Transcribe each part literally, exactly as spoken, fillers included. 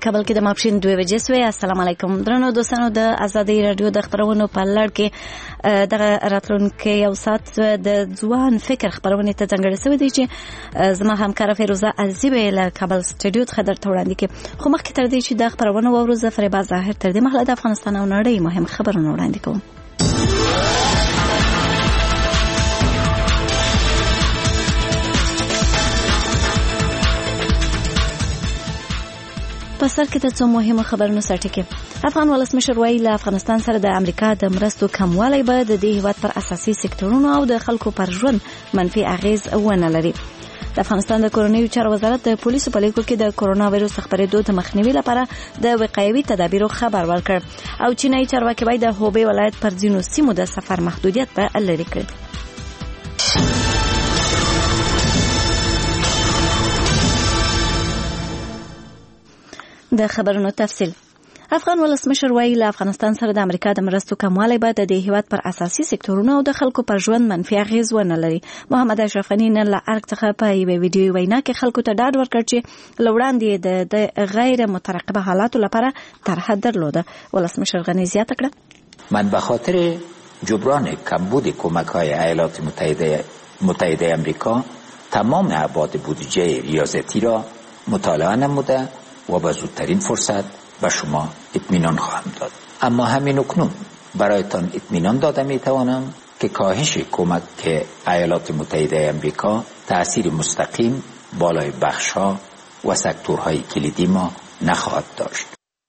کابل کې د ماپښین دوه بجې سوې. السلام علیکم درنو دوستانو، د ازادي رادیو د خبرونو په لړ کې دغه راتلونکي یو ساعت د ځوان فکر خبرونه ته ځانګړی شوی دی چې زما همکاره فیروزه عزیزی له کابل سټډیو څخه درته وړاندې کوي. خو مخکې تر دې چې د خبرونو وروزه فریبا ظاهر تر دې مهاله د افغانستان او نړۍ مهم خبرونه وړاندې کوم. په سر کې د څو مهمو خبرونو سرټکی. افغان ولسمشر وایي له افغانستان سره د امریکا د مرستو کموالی به د دې هیواد پر اساسي سکتورونو او د خلکو پر ژوند منفي اغیز ونه لري. د افغانستان د کورونیو چارو وزارت د پولیسو په لیکو کې د کرونا وایرس خبرېدو د مخنیوي لپاره د وقایوي تدابیرو خبر ورکړ او چینایي چارواکي وايي د هوبې ولایت پر ځینو سیمو د سفر محدودیت به لرې کړي. د خبرونو تفصیل. افغان ولسمشر وایي له افغانستان سره د امریکا د مرستو کموالی به د دې هیواد پر اساسي سکتورونو او د خلکو پر ژوند منفي اغیز ونه لري. محمد اشرف غني نن له ارګ څخه په یوه ویډیو وینا کې خلکو ته ډاډ ورکړ چې له وړاندې د غیر مترقبه حالاتو لپاره طرح درلوده. ولسمشر غني زیاته کړه: من به خاطر جبران کمبود کمک‌های ایالات متحده متحده آمریکا تمام ابعاد بودجه ریاضتی را مطالعه نموده و با زودترین فرصت به شما اطمینان خواهم داد. اما همین اکنون برایتان اطمینان داده می توانم که کاهش کمک ایالات متحده آمریکا تأثیر مستقیم بالای بخش‌ها و سکتورهای کلیدی ما نخواهد داشت.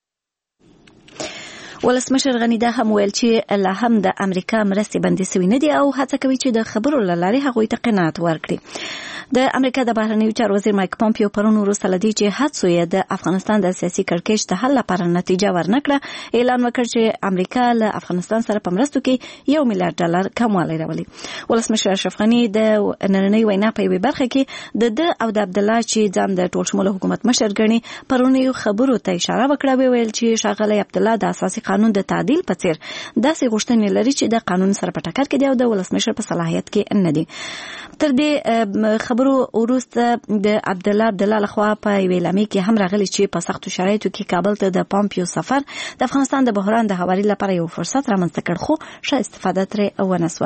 ولسمشر غني دا هم ویل چې لا هم د امریکا مرستې بندي سوي نه دي او هڅه کوي چې د خبرو له لارې هغوی ته قناعت ورکړي. د امریکا د بهرنیو چارو وزیر مایک پومپیو پرون وروسته لدی چې هڅو یې د افغانستان د سیاسي کړکېچ د حل لپاره نتیجه ورنکړه اعلان وکړ چې امریکا له افغانستان سره په مرستو کې یو میلیارډ ډالر کموالی راولي. ولسمشر اشرف غني د نننۍ وینا په یوه برخه کې د د او د عبد الله چې ځان د ټول شموله حکومت مشر ګڼي پرون یو خبرو ته اشاره وکړه ویل چې ښاغلی عبد الله د اساسي قانون د تعدیل په څیر داسې غوښتنې لري چې د قانون سره په ټکر کې دی او د ولسمشر په صلاحیت کې نه دي. تر دې خبرو وروسته د عبد الله عبد الله لخوا په ویلامي کې هم راغلي چې په سختو شرایطو کې کابل ته د پامپیو سفر د افغانستان د بحران د هواري لپاره یو فرصت رامنځته کړ خو ښه استفاده ترې ونه سوه.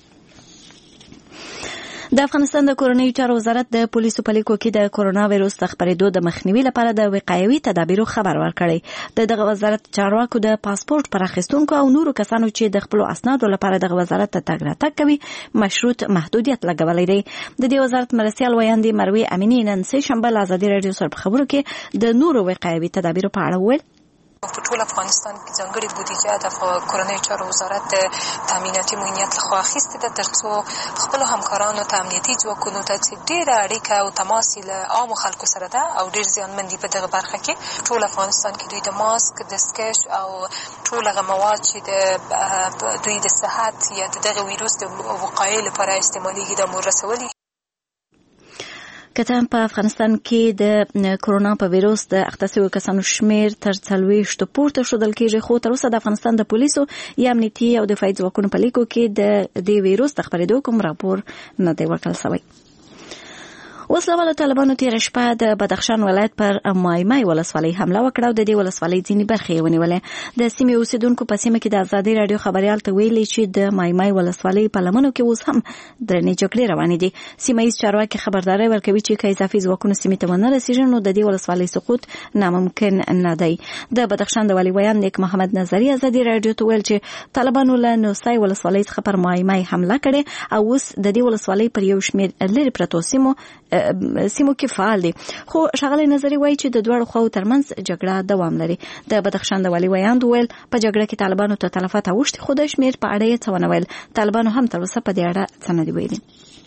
د افغانستان د کورونیو چارو وزارت د پولیسو په لیکو کې د کرونا وایرس خبرېدو د مخنیوي لپاره د وقایوي تدابیرو خبر ورکړی. د دغه وزارت چارواکو د پاسپورت پر اخیستونکو او نورو کسانو چې د خپل اسنادو لپاره دغه وزارت ته تګ راتګ کوي مشروط محدودیت لګولې دی. د دې وزارت مرستیال ویاندې مروي امینی نن سه شنبه له ازادي رادیو سره په خبرو کې د نورو وقایوي تدابیرو په اړه وویل: په ټول افغانستان کې ځانګړې بودیجه د کورنیو چارو وزارت تامیناتي معینیت لخوا اخیستې ده ترڅو خپلو همکارانو ته امنیتي ځواکونو ته چې ډېره اړیکه او تماس یې له عامو خلکو سره ده او ډېر زیانمن دي په دغه برخه کې ټول افغانستان کې دوی د ماسک دستکش او ټول هغه مواد چې د دوی د صحت یا د دغه ویروس د وقایې لپاره استعمالیږي د مور رسولي. کته په افغانستان کې د کرونا په ویروس د اخته شویو کسانو شمیر تر څلوېښتو پورته ښودل کېږي خو تر اوسه د افغانستان د پولیسو یا امنیتي او دفاعي ځواکونو په لیکو کې د دې ویروس د خپرېدو کوم راپور نه دی ورکړل شوی. وسلواله طالبانو تېره شپه د بدخشان ولایت پر مایمای ولسوالۍ حمله وکړه او د دې ولسوالۍ ځینې برخې ونیولې. د سیمې اوسیدونکو په سیمه کې د ازادي رادیو خبریال ته ویلي چې د مایمای ولسوالۍ په لمنو کې اوس هم درنې جګړې روانې دي. سیمه ییز چارواکي خبرداری ورکوي چې که اضافي ځواکونه سیمې ته ونه رسېږي نو د دې ولسوالۍ سقوط ناممکن نه دی. د بدخشان د والي ویان نیک محمد نظري ازادي رادیو ته ویل چې طالبانو له نوسای ولسوالۍ څخه پر مایمای حمله کړې او اوس د دې ولسوالۍ پر یو شمېر لرې پرتو سیمو سیمو کې فعال دي خو ښاغلی نظري وایي چې د دواړو خواو ترمنځ جګړه دوام لري. د بدخشان د والي ویاند ویل په جګړه کې طالبانو ته تلفات اوښتي خو د شمېر په اړه یې څه ونه ویل. طالبانو هم تر اوسه په دې اړه څه نه دي ویلي.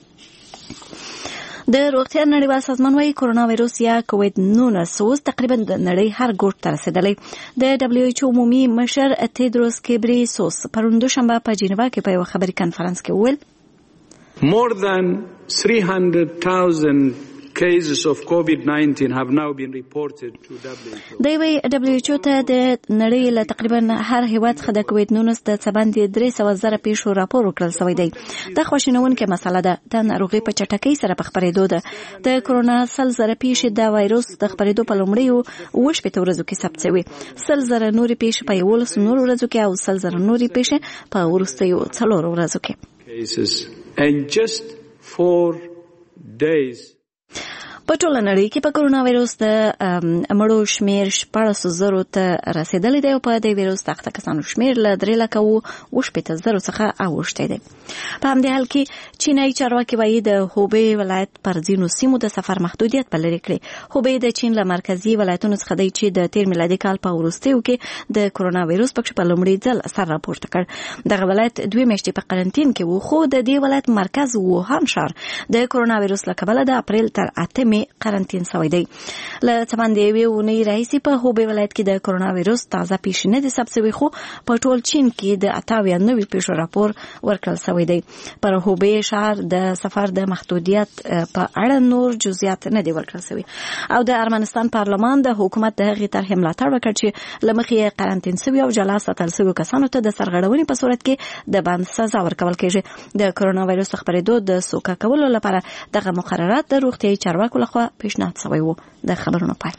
د روغتیا نړیوال سازمان وايي کرونا وایرس یا کووید نولس اوس تقریبا د نړۍ هر ګوټ ته رسېدلی. د دبلیو ایچ او عمومي مشر تیدروس کیبریسوس پرون دوشنبه په جنیوا کې په یوه خبري کنفرانس کې وویل: More than three hundred thousand cases of COVID nineteen have now been reported to W H O. د وی دبليو ایچ او ته د نړۍ له تقریبا هر هیواد څخه د کووید نولس د څبندې درې سوه زره پیښو راپور ورکړل شوی دی. د خواشینونکې مسله ده د ناروغي په چټکۍ سره په خپرېدو ده. د کرونا سل زره پیښې د وایروس د خپرېدو په لومړیو اووه شپېته ورځو کې ثبت شوي. سل زره نورې پیښې په یولس نورو ورځو کې او سل زره نورې پیښې په وروستیو څلورو ورځو کې. And just four days په ټوله نړۍ کې په کرونا وایروس د مړو شمیر شپاړس زرو ته رسیدلی دی او په دې وایروس د اخته کسانو شمیر له درې لکه اووه شپېته زرو څخه اوښتی دی. په همدې حال کې چینایي چارواکي وایي د هوبې ولایت پر ځینو سیمو د سفر محدودیت به لرې کړي. هوبې د چین له مرکزي ولایتونو څخه دی چې د تیر میلادي کال په وروستیو کې د کرونا وایروس پکې په لومړي ځل سر راپورته کړ. دغه ولایت دوه میاشتې په قرنټین کې و، خو د دې ولایت مرکز ووهان ښار د کرونا وایروس له کبله د اپریل تر اتمې قرنټین شوی دی. له څبندې یوې اونۍ راهیسې په هوبې ولایت کې د کرونا وایروس تازه پیښې نه دي ثبت شوي، خو په ټول چین کې د اته اویا نوي پیښو راپور ورکړل شوی دی. پر هوبې ښار د سفر د محدودیت په اړه نور جزئیات نه دي ورکړل شوي. او د ارمنستان پارلمان د حکومت د هغې طرحې ملاتړ وکړ چې له مخې یې قرنټین شوي او جلا ساتل شوي کسانو ته د سرغړونې په صورت کې د بند سزا ورکول کېږي. د کرونا وایروس خپرېدو د سوکه کولو لپاره دغه مقررات د روغتیايي چارواکو لخوا پیشنهاد شوی و. د خبرونو پای.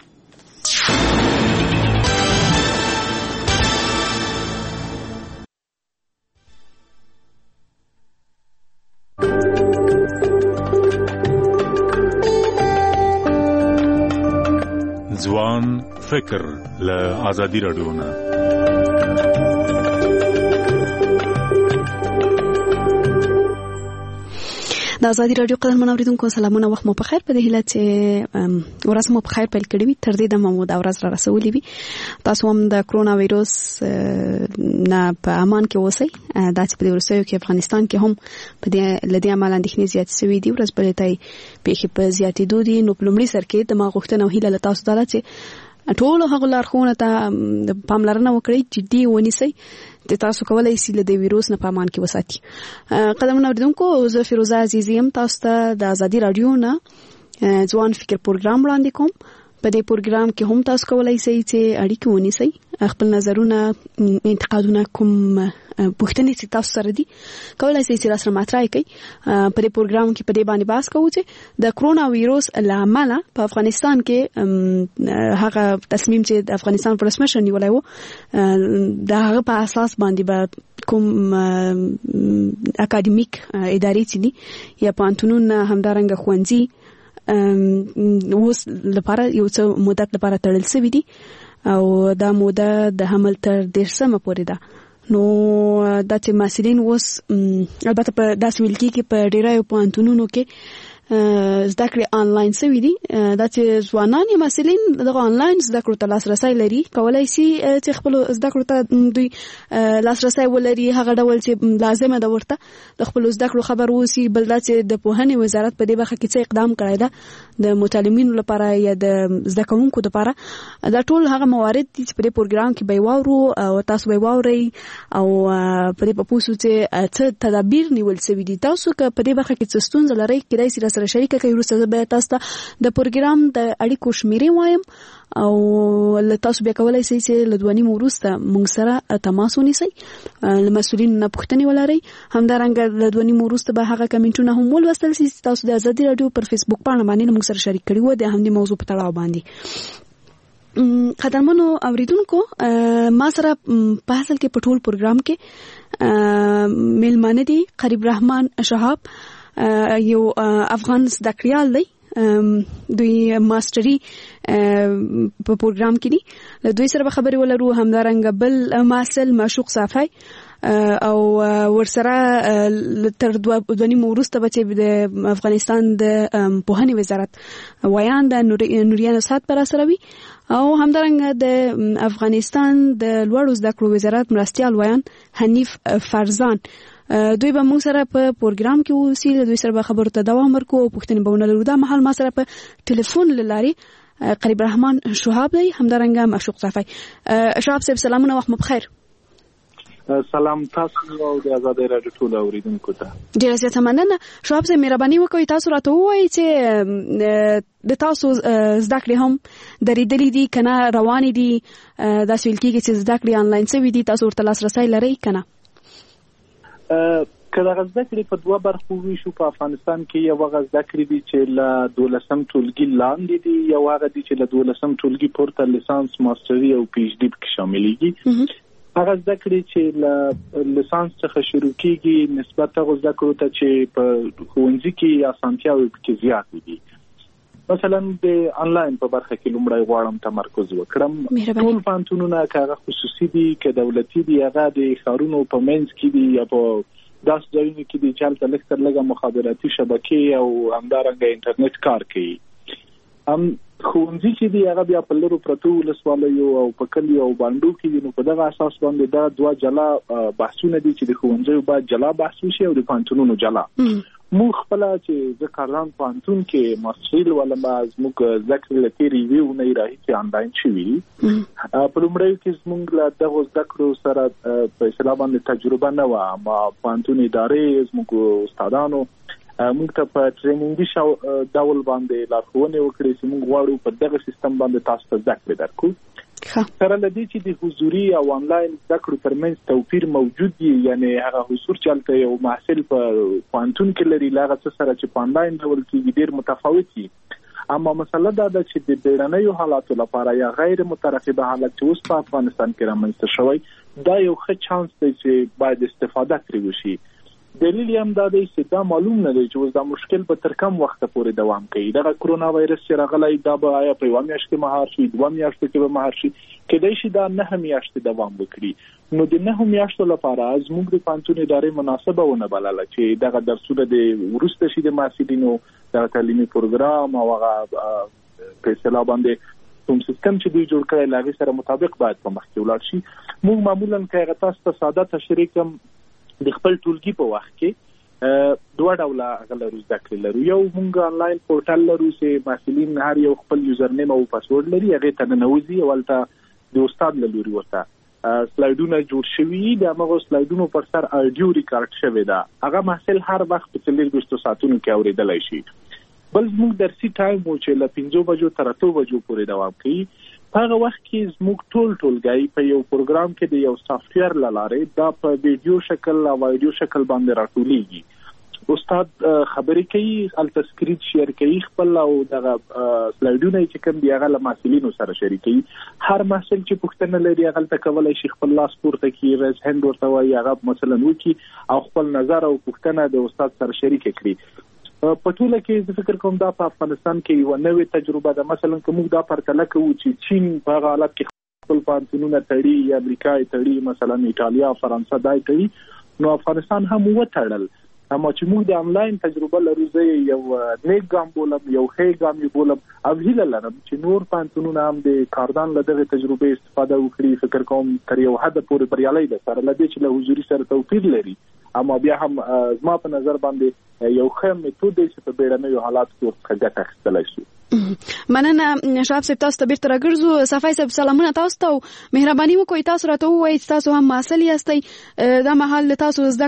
ځوان فکر له آزادي راډیو نه. د آزادي راډیو قدرمن اوریدونکو سلامونه، وخت مو په خیر. په دې هیله چې ورځ مو په خیر پیل کړې وي. تر دې دمه مو دا ورځ را رسولې وي. تاسو هم د کرونا وایروس نه په امان کې اوسئ. دا چې په دې وروستیو کې افغانستان کې هم په دې له دې امله اندېښنې زیاتې شوي دي. ورځ بلې ته پیښې په زیاتېدو دي. نو په لومړي سر کې د ما غوښتنه او هیله له تاسو دا ده چې ټولو هغو لارښوونو ته پاملرنه وکړئ، جدي ونیسئ چې تاسو کولای شئ له دې ویروس نه په امان کې وساتئ. قدرمن اوریدونکو، زه فیروزه عزیزی یم. تاسو ته د آزادي راډیو نه ځوان فکر پروګرام وړاندې کوم. په دې پروګرام کې هم تاسو کولای شئ چې اړیکې ونیسئ، خپل نظرونه، انتقادونه، کوم پوښتنې چې تاسو سره دي کولای شئ چې راسره مطرح کړئ. په دې پروګرام کې په دې باندې بحث کوو چې د کرونا وایروس له امله په افغانستان کې هغه تصمیم چې د افغانستان ولسمشر نیولی و د هغه په اساس باندې به کوم اکاډمیک ادارې چې دي یا پوهنتونونه، همدارنګه ښوونځي اوس لپاره یو څه مدت لپاره تړل شوي دي او دا موده د حمل تر دېرشمه پورې ده. نو دا چې محصلین اوس البته په داسې ویل کېږي په ډېرو پوهنتونونو کې زده کړې آنلاین شوي دي. دا چې ځوانان یا محصلین دغه آنلاین زده کړو ته لاسرسی لري، کولای شي چې خپلو زده کړو ته دوی لاسرسی ولري هغه ډول چې لازمه ده ورته د خپلو زده کړو خبر اوسي. بل دا چې د پوهنې وزارت په دې برخه کې څه اقدام کړی ده د متعلمینو لپاره یا د زده کوونکو لپاره. دا ټول هغه موارد دي چې په دې پروګرام کې به یې واورو او تاسو به یې واورئ او په دې به پوه شو چې څه تدابیر نیول شوي دي. تاسو که په دې برخه کې څه ستونزه لرئ، کېدای شي راسره شریکه کړئ. وروسته به تاسو ته د پروګرام د اړیکو شمیرې وایم او له تاسو بیا کولای شئ چې له دوه نیمو وروسته موږ سره تماس ونیسئ، له مسؤلینو نه پوښتنې ولرئ. همدارنګه له دوه نیمو وروسته به هغه کمنټونه هم ولوستل شي چې تاسو د آزادي راډیو پر فیسبوک پاڼه باندې موږ سره شریک کړي وو د همدې موضوع په تړاو باندې. قدرمنو اوریدونکو، ما سره په اصل کې په ټول پروګرام کې میلمانه دي قریب رحمان شهاب، یو افغان زده کړیال دی. دوی ماستری په پروګرام کې دي. له دوی سره به خبرې ولرو. همدارنګه بل محصل معشوق صافی او ورسره تر دوه نیمو وروسته به چې د افغانستان د پوهنې وزارت ویان د نوریان سات پر سره وي او همدارنګه د افغانستان د لوړو زده کړو وزارت مرستیال ویان حنیف فرزان. دوی به موږ سره په پروګرام کې اوسي. دوی سره به خبرو ته دوام ورکو او پوښتنې به ونه لرو. دا مهال ما سره په ټلیفون له لارې قریب رحمان شهاب دی، همدارنګه معشوق صافی. شهاب صاحب سلامونه، وخت مو بخیر. سلام تاسو او د آزادۍ رادیو ټول اوریدونکو ته. ډیره زیاته مننه. شواب صاحب مهرباني وکړئ تاسو راته ووایئ چې د تاسو زده کړې هم درېدلې دي کنه روانې دي، داسې ویل کېږي چې زده کړې آنلاین شوي دي، تاسو ورته لاسرسی لرئ کنه؟ که دغه زده کړې په دوه برخو ویشو، په افغانستان کې یو هغه زده کړې دي چې له دولسم ټولګي لاندې دي، یو هغه دي چې له دولسم ټولګي پورته لیسانس، ماستري او پی ایچ ډي پکې شاملېږي. هغه زده کړې چې له لیسانس څخه شروع کېږي نسبت هغو زده کړو ته چې په ښوونځي کې اسانتیاوې پکې زیاتې دي. مثلا د آنلاین په برخه کې لومړی غواړم تمرکز وکړم. ټول پوهنتونونه که هغه خصوصي دي که دولتي دي، هغه د ښارونو په منځ کې دي یا په داسې ځایونو کې دي چې هلته لږ تر لږه مخابراتي شبکې او همدارنګه انټرنیټ کار کوي. هم ښوونځي چې دي هغه بیا په لرو پرتو ولسوالیو او په کلیو او بانډو کې دي، نو په دغه اساس باندې دا دوه جلا بحثونه دي چې د ښوونځیو باید جلا بحث وشي او د پوهنتونونو جلا. موږ خپله چې زه کارلان پوهنتون کې ماستري لولم، زموږ زده کړې له تېرې یوې اونۍ راهیسې آنلاین شوي دي. په لومړیو کې زموږ له دغو زده کړو سره په اصطلاح باندې تجربه نه وه. ما پوهنتون ادارې زموږ استادانو موږ ته په ټریننګي ډول باندې لارښوونې وکړې چې موږ غواړو په دغه سیستم باندې تاسو ته زده کړې درکړو. سره له دې چې د حضوري او آنلاین زده کړو ترمنځ توپیر موجود دی، یعنی هغه حضور چې هلته یو محصل په پوهنتون کې لري له هغه څه سره چې په آنلاین ډول کېږي ډېر متفاوت دي. اما مسله دا ده چې د بیړنیو حالاتو لپاره یا غیر مترقبه حالت چې اوس په افغانستان کې رامنځته شوی، دا یو ښه چانس دی چې باید استفاده ترې وشي. دلیل یې هم دا دی چې دا معلوم نه دی چې اوس دا مشکل به تر کم وخته پورې دوام کوي. دغه کرونا وایرس چې راغلی دا به آیا په یوه میاشت کې مهار شي، دوه میاشتو کې به مهار شي، کیدای شي دا نهه میاشتې دوام وکړي. نو د نهه میاشتو لپاره زموږ د پوهنتون ادارې مناسبه ونه بلله چې دغه درسونه د وروسته شي د محصلینو دغه تعلیمي پروګرام او هغه په اصطلاح باندې کوم سیستم چې دوی جوړ کړی له هغې سره مطابق باید په مخکې ولاړ شي. موږ معمولا که هغه تاسو ته ساده تشریح کړم، د خپل ټولګي په وخت کې دوه ډوله هغه لرو زده کړې لرو. یو موږ آنلاین پورټل لرو چې محصلین هر یو خپل یوزر نیم او پاسورډ لري، هغې ته ننوځي او هلته د استاد له لوري ورته سلایډونه جوړ شوي دي. د همغو سلایډونو پر سر اډیو ریکارډ شوې ده، هغه محصل هر وخت په څلېرویشتو ساعتونو کې اورېدلی شي. بل زموږ درسي ټایم و چې له پنځو بجو تر اتو بجو پورې دوام کوي. په هغه وخت کې زموږ ټول ټولګی په یو پروګرام کې د یو سافټویر له لارې دا په ویډیو شکل او وایډیو شکل باندې راټولیږي. استاد خبرې کوي، هلته سکرین شیر کوي خپل او دغه سلایډونه چې کوم دي هغه له محصلینو سره شریکوي. هر محصل چې پوښتنه لري هغه هلته کولی شي خپل لاس پورته کړي، ریز هینډ ورته وایي، هغه مثلا وکړي او خپل نظر او پوښتنه د استاد سره شریکه کړي. په ټوله کې زه فکر کوم دا په افغانستان کې یوه نوې تجربه ده. مثلا که موږ دا پرتله کوو چې چین په هغه حالت کې خپل پوهنتونونه تړي یا امریکا یې تړي، مثلا ایټالیا، فرانسه دا یې تړي، نو افغانستان هم وتړل. اما چې موږ د آنلاین تجربه لرو، زه یو نیک ګام بولم، یو ښه ګام یې بولم او هیله لرم چې نور پوهنتونونه هم د کاردان له دغې تجربې استفاده وکړي. فکر کوم تر یو حده پورې بریالی ده، سره له دې چې له حضوري سره توپیر لري، اما بیا هم زما په نظر باندې یو ښه میتود دی چې په بیړنیو حالاتو کې ورڅخه ګټه اخیستلی شو. مننه شهاب صاحب، تاسو ته بیرته راګرځو. صفای صاحب سلامونه تاسو ته، مهرباني وکړئ تاسو راته ووایئ چې تاسو هم محصل یاستئ، دا مهال تاسو زده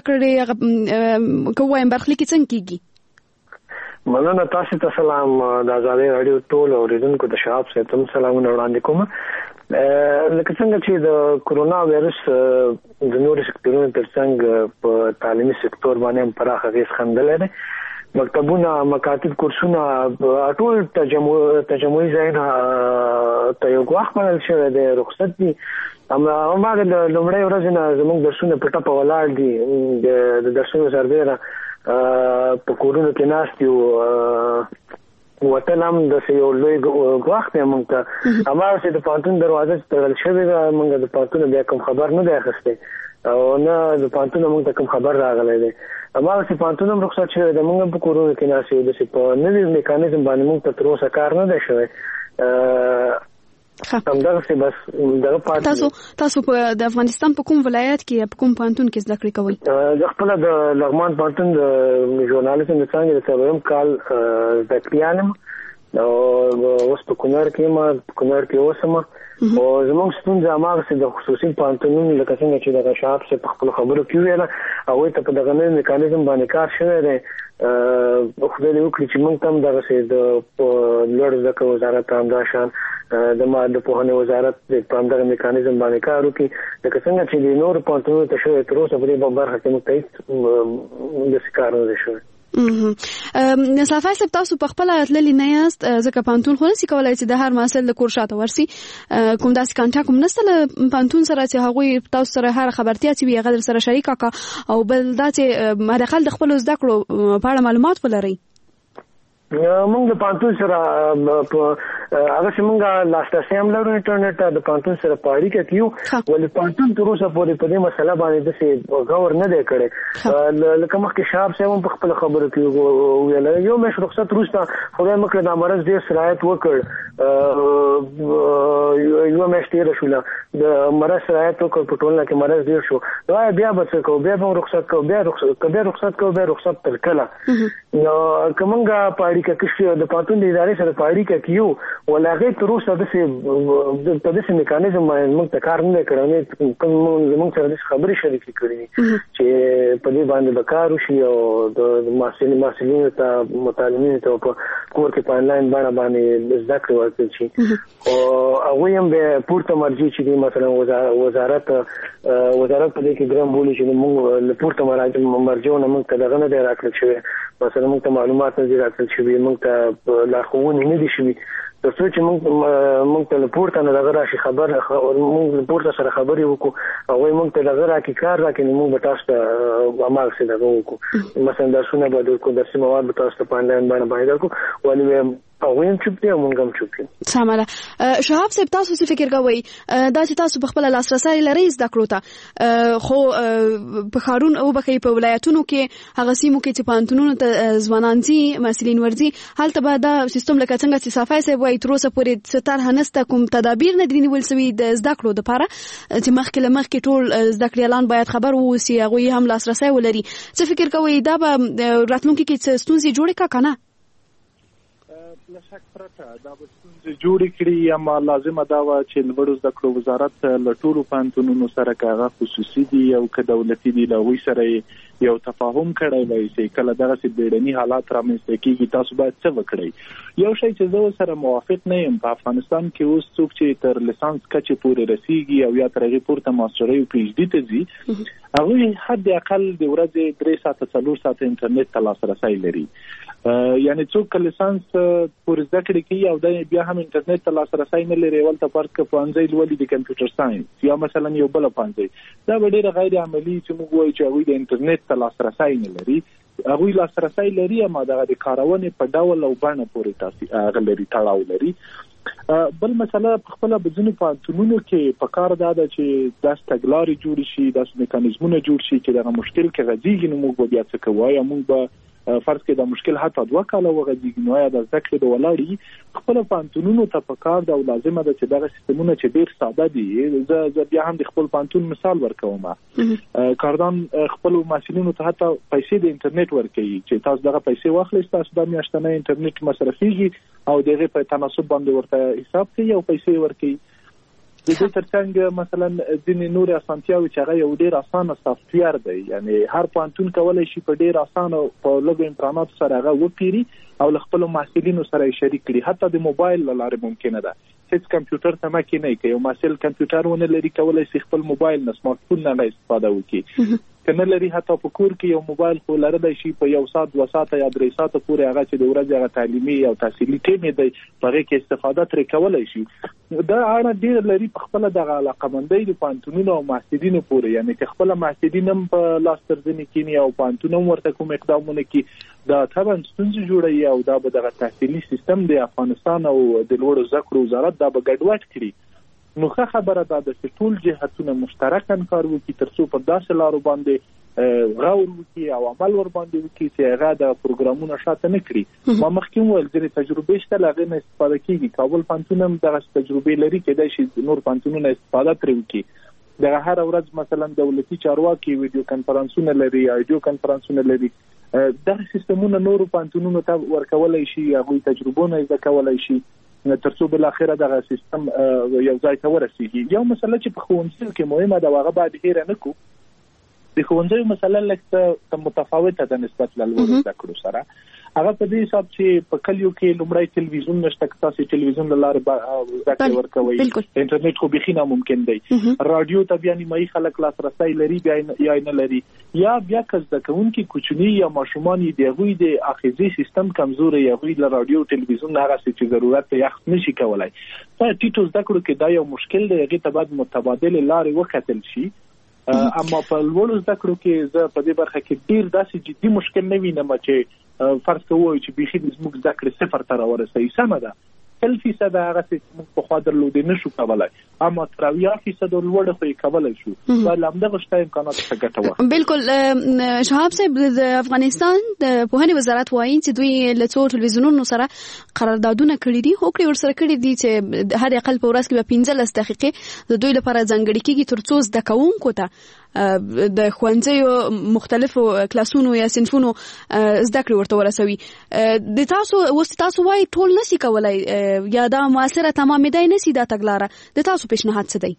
کړې که ووایم برخلیک یې څنګه کېږي؟ مننه تاسو ته سلام. د آزادۍ راډیو ټول اورېدونکو ته شهاب صاحب ته سلامونه وړاندې کوم. لکه څنګه چې د کورونا وایرس د نورو سکتورونو ترڅنګ په تعلیمي سکتور باندې هم پراخ اغېز ښندلی دی. مکتبونه، مکاتب، کورسونه، ټول تجمعي ځایونه ته یو ګواښ منل شوی دی، رخصت دي. هماغه د لومړۍ ورځې نه زموږ درسونه په ټپه ولاړ دي، د درسونو سربیره په کورونو کې ناست یو، وطن هم داسې یو لوی ګواښ دی موږ ته. هماغسې د پوهنتون دروازه چې تړل شوې ده، موږ د پوهنتونه بیا کوم خبر نه دی اخیستی او نه د پوهنتونه موږ ته کوم خبر راغلی دی. هماغسې پوهنتون هم رخصت شوی دی، موږ هم په کورونو کې ناست یو. داسې په نوي میکانیزم باندې موږ ته تر اوسه کار نه دی شوی. همدغسې بس دغه پاتې. تاسو تاسو په د افغانستان په کوم ولایت کې یا په کوم پوهنتون کې زده کړې کوئ؟ زه خپله د لغمان پوهنتون د ژورنالیزم د څانګې د څلورم کال زده کړیال یم. اوس په کونړ کې ما کونړ کې اوسم او زموږ ستونزه هغه څه د خصوصي پانتونونو لکه څنګه چې د شعب څخه په خپل خبرو کې ویل او ته په دغه نوې میکانیزم باندې کار شوی دی خو دې وکړي چې موږ هم دغه څه د لوړ زده کړو وزارت هم دا شان د ما د پوهنې وزارت د پامدغه میکانیزم باندې کار وکړي لکه څنګه چې د نور پانتونونو ته شوی تر اوسه په دې برخه کې متعهد د کار نه شوی ام صافای سب تاسو په خپل اتللی نه یاست ځکه پانتون خو نسی کولای چې د هر مسل د کور شاته ورسي کوم داسې کانټاکټ کوم نسل پانتون سره چې هغه تاسو سره هر خبرتیا چې وي غیر سره شریک کا او بل دا چې مداخل د خپل زده کړو په اړه معلومات ولري موږ د پانتون سره هغه چې موږ لاسرسي هم لرو انټرنیټ د پانتون سره په اړیکه کې یو ولې پانتون تر اوسه پورې په دې مسله باندې د څه غور نه دی کړی لکه مخکې شاب صاحب په خپل خبرو کې ویل یو مې رخصت روسته خدای مکه د مرز ډیر سرایت وکړ یو مې شتیر شوله د مرز سرایت وکړ په ټولنه کې مرز ډیر شو دا بیا به څه کو بیا به رخصت کو بیا رخصت بیا رخصت کو بیا رخصت تر کله نو کومه په اړیکه کې د پاتون د ادارې سره په اړیکه کې یو ولغه تر اوسه د څه په دې میکانیزم باندې موږ ته کار نه کړو کوم موږ سره د خبرې شریکې کړې چې په دې باندې به کار وشي او د ماسلین ماسلین ته مطالعین ته په کور کې په انلاین باندې باندې زده کړو ورکړي شي او هغه هم به پورته مرجع چې مثلا وزارت وزارت په دې کې ګرام بولی چې موږ پورته مرجع نه موږ ته دغه نه دی راکړل شوی مثلا موږ ته معلومات نه دي راکړل شوی موږ ته لارښوونې نه دي شوي تر څو چې موږ موږ ته پورته نه دغه راشي خبر موږ پورته سره خبرې وکړو هغوی موږ ته دغه راکړي کار راکړي موږ به تاسو ته هماغسې دغه وکړو مثلا درسونه به درکړو درسي مواد به تاسو ته په انلاین باندې باندې درکړو ولې هغوی هم چوپ دي او موږ هم چوپ یو سمه ده شهاب صاحب تاسو څه فکر کوئ دا چې تاسو په خپله لاسرسی لرئ زده کړو ته خو په ښارونو وبښئ په ولایتونو کې هغه سیمو کې چې پوهنتونونو ته ځوانان ځي محصلین ورځي هلته به دا سیستم لکه څنګه چې صافی صاحب وایي تر اوسه پورې څه طرحه نشته کوم تدابیر نه دي نیول سوي د زده کړو دپاره چې مخکې له مخکې ټول زده کړیالان باید خبر واوسي هغوی هم لاسرسی ولري څه فکر کوئ دا به راتلونکي کې څه ستونزې جوړې کړه که نه له شک پرته دا به ستونزې جوړې کړي اما لازمه دا وه چې لوړو زده کړو وزارت له ټولو پوهنتونونو سره که هغه خصوصي دي او که دولتي دي له هغوی سره یو تفاهم کړی وای چې کله دغسې بیړني حالات رامنځته کېږي تاسو باید څه وکړئ یو شی چې زه سره موافق نه یم په افغانستان کې اوس څوک چې تر لیسانس کچې پورې رسیږي او یا تر هغې پورته ماسټرۍ او پي ایچ ډي ته ځي هغوی حد اقل د ورځې درې ساعته څلور ساعته انټرنیټ ته لاسرسی لري یعنی څوک که لیسانس پورې زده کړې کوي او د بیا هم انټرنیټ ته لاسرسی نه لري ولته فرض که پوهنځی لولي د کمپیوټر ساینس یا مثلا یو بله پوهنځی دا به ډېره غیر عملي چې موږ وایو چې هغوی د انټرنیټ ته لاسرسی نه لري هغوی لاسرسی لري اما دغه د کارونې په ډول او بڼه پورې هغه لري تړاو لري بل مسله په خپله په ځینو پوهنتونونو کې په کار دا ده چې داسې تګلارې جوړې شي داسې میکانیزمونه جوړ شي چې دغه مشکل که غځېږي نو موږ به بیا څه کوو یا موږ به فرض کې دا مشکل حتی دوه کاله وغځېږي نو آیا د زده کړې د ولاړې خپله پوهنتونونو ته په کار ده او لازمه ده چې دغه سیستمونه چې ډېر ساده دي زه زه بیا هم د خپل پوهنتون مثال ورکوم کاردان خپلو محصلینو ته حتی پیسې د انټرنیټ ورکوي چې تاسو دغه پیسې واخلئ ستاسو دا میاشتنی انټرنیټ مصرفېږي او د هغې په تناسب باندې ورته حساب کوي او پیسې ورکوي د دې ترڅنګ مثلا ځینې نورې اسانتیاوې چې هغه یو ډېر اسانه سافټویر دی یعنی هر پوهنتون کولی شي په ډېر اسانه په لږو امکاناتو سره هغه وپیري او له خپلو محصلینو سره یې شریک کړي حتی د موبایل له لارې ممکنه ده هېڅ کمپیوټر ته مه کښېنئ که یو محصل کمپیوټر ونه لري کولی شي خپل موبایل نه سمارټ فون نه استفاده وکړي که نه لري حتی په کور کې یو موبایل خو لرلی شي په یو ساعت دوه ساعته یا درې ساعته پورې هغه چې د ورځې هغه تعلیمي او تحصیلي ټیم یې دی په هغې کې استفاده ترې کولی شي دا اړه ډېر لري په خپله دغه علاقهمندۍ د پوهنتونونو او محصلینو پورې یعنې که خپله محصلین هم په لاس تر ځینې کښېني او پوهنتون هم ورته کوم اقدامونه کړي دا طبعا ستونزې جوړوي او دا به دغه تحصیلي سیستم د افغانستان او د لوړو زده کړو وزارت دا به ګډوډ کړي نو ښه خبره ده چې ټول جهتونه مشترکاً کار وکړي تر څو په داسې لارو باندې غور وکړي او عمل ور باندې وکړي چې هغه د پروګرامونو شاته نه کړي ما مخکې وویل ځینې تجربې شته له هغې نه استفاده کېږي کابل پوهنتون هم دغسې تجربې لري کېدای شي نور پوهنتونونه استفاده ترې وکړي دغه هره ورځ مثلا دولتي چارواکي ویډیو کنفرانسونه لري ایډیو کنفرانسونه لري دغه سیستمونه نورو پانتونونو ته ورکولای شي، هغوی تجربونه زده کولای شي ترڅو بل اخره دغه سیستم یو ځای ته ورسیږي. یو مسله چې په ښوونځیو کې مهمه ده هغه باید هېره نه کړو. د ښوونځیو مسله لږ متفاوته ده نسبت له لوړو زده کړو سره. هغه په دې حساب چې په کلیو کې لومړی تلویزیون نشته، که تاسو تلویزیون له لارې زده کړې ورکوئ، انټرنیټ خو بیخي ناممکن دی. راډیو ته بیا نیمایي خلک لاسرسی لري یا نه لري، یا بیا که زده کوونکي کوچني یا ماشومان یې د هغوی د حافظې سیستم کمزوری، هغوی له راډیو تلویزیون هغسې چې ضرورت ته اخذ نشي کولی. په ټیټو زده کړو کې دا یو مشکل دی، هغې ته باید متبادلې لارې وکتل شي. اما په لوړو زده کړو کې زه په دې برخه کې ډېر داسې جدي مشکل نه وینم چې فرض کوو چې بیخي زموږ زده کړې صفر ته راورسوي. سمه ده، سل فیصده هغسې موږ پخوا درلودې نه شو کولی، اما تر اویا فیصده لوړه خو یې کولی شو. باید له همدغه شته امکاناتو څخه ګټه واخلو. بالکل. شهاب صاحب، د افغانستان د پوهنې وزارت وایي چې دوی له څو ټلویزیونونو سره قراردادونه کړي دي، هوکړې ورسره کړي دي چې هر اقل په ورځ کې به پنځلس دقیقې د دوی لپاره ځانګړې کېږي تر څو زده کوونکو ته د ښوونځیو مختلفو کلاسونو یا صنفونو زده کړې ورته ورسوي. د تاسو اوس تاسو وایي ټول نشي کولای یا دا معاصره تمامېدای نشي دا تګلاره، د تاسو پیشنهاد څه دی؟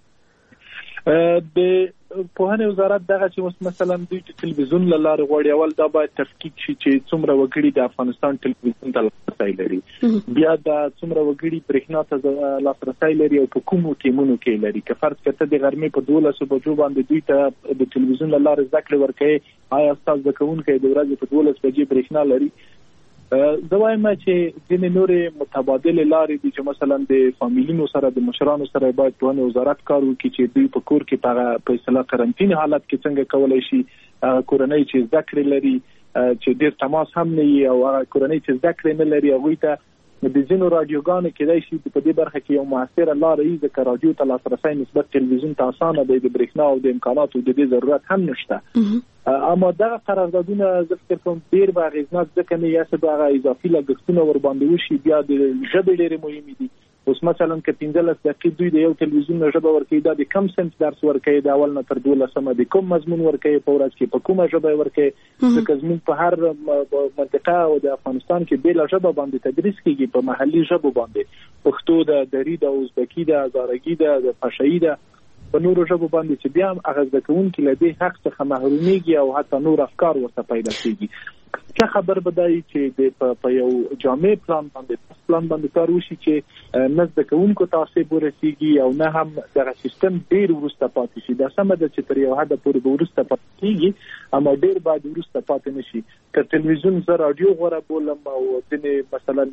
د پوهنې وزارت دغه چې اوس مثلا دوی د تلویزیون له لارې غواړي، اول دا باید تفکیک شي چې څومره وګړي د افغانستان تلویزیون ته لاسرسی لري، بیا دا څومره وګړي برېښنا ته لاسرسی لري او په کومو ټیمونو کې لري. که فرض کړه د غرمې په دولسو بجو باندې دوی ته د تلویزیون له لارې زده کړې ورکوي، آیا ستاسو زده کوونکی د ورځې په دولس بجې برېښنا لري؟ زه وایم چې ځینې نورې متبادلې لارې دي چې مثلا د فامیلونو سره د مشرانو سره باید پوهنې وزارت کار وکړي چې دوی په کور کې په هغه په اصطلاح قرنطین حالت کې څنګه کولی شي کورنۍ چې زده کړې لري چې ډېر تماس هم نه وي، او هغه کورنۍ چې زده کړې نه لري هغوی ته د ځینو راډیوګانو کېدای شي په دې برخه کې یو موثره لاره وي، ځکه راډیو ته لاسرسی نسبت تلویزیون ته اسانه دی، د برېښنا او د امکاناتو د دې ضرورت هم نشته. اما دغه قراردادونه زه فکر کوم ډېر به اغېزناک ځکه نه یا څه به هغه اضافي لګښتونه ورباندې وشي. بیا د ژبې ډېرې مهمې دي. اوس مثلا که پنځلس دقیقې دوی د یو تلویزیون نه ژبه ورکوي، دا د کم سنت درس ورکوي، د اول نه تر دولسمه د کوم مضمون ورکوي، په ورځ کې په کومه ژبه ورکوي، ځکه زموږ په هر منطقه او د افغانستان کې بېله ژبه باندې تدریس کېږي، په محلي ژبو باندې پښتو ده، دري ده، ازبکي ده، هزارګي ده، د پشهیي ده، په نورو ژبو باندې چې بیا هم هغه زده کوونکي له دې حق څخه محرومیږي او حتی نور افکار ورته پیدا کېږي. ښه خبر به دا وي چې په یو جامع پلان باندې پلان باندې کار وشي چې نه زده کوونکو ته آسیب ورسېږي او نه هم دغه سیستم ډېر وروسته پاتې شي. دا سمه ده چې تر یو حده پورې به وروسته پاتې کېږي، اما ډېر باید وروسته پاتې نه شي. که تلویزیون زه راډیو غوره بولم او ځینې مثلا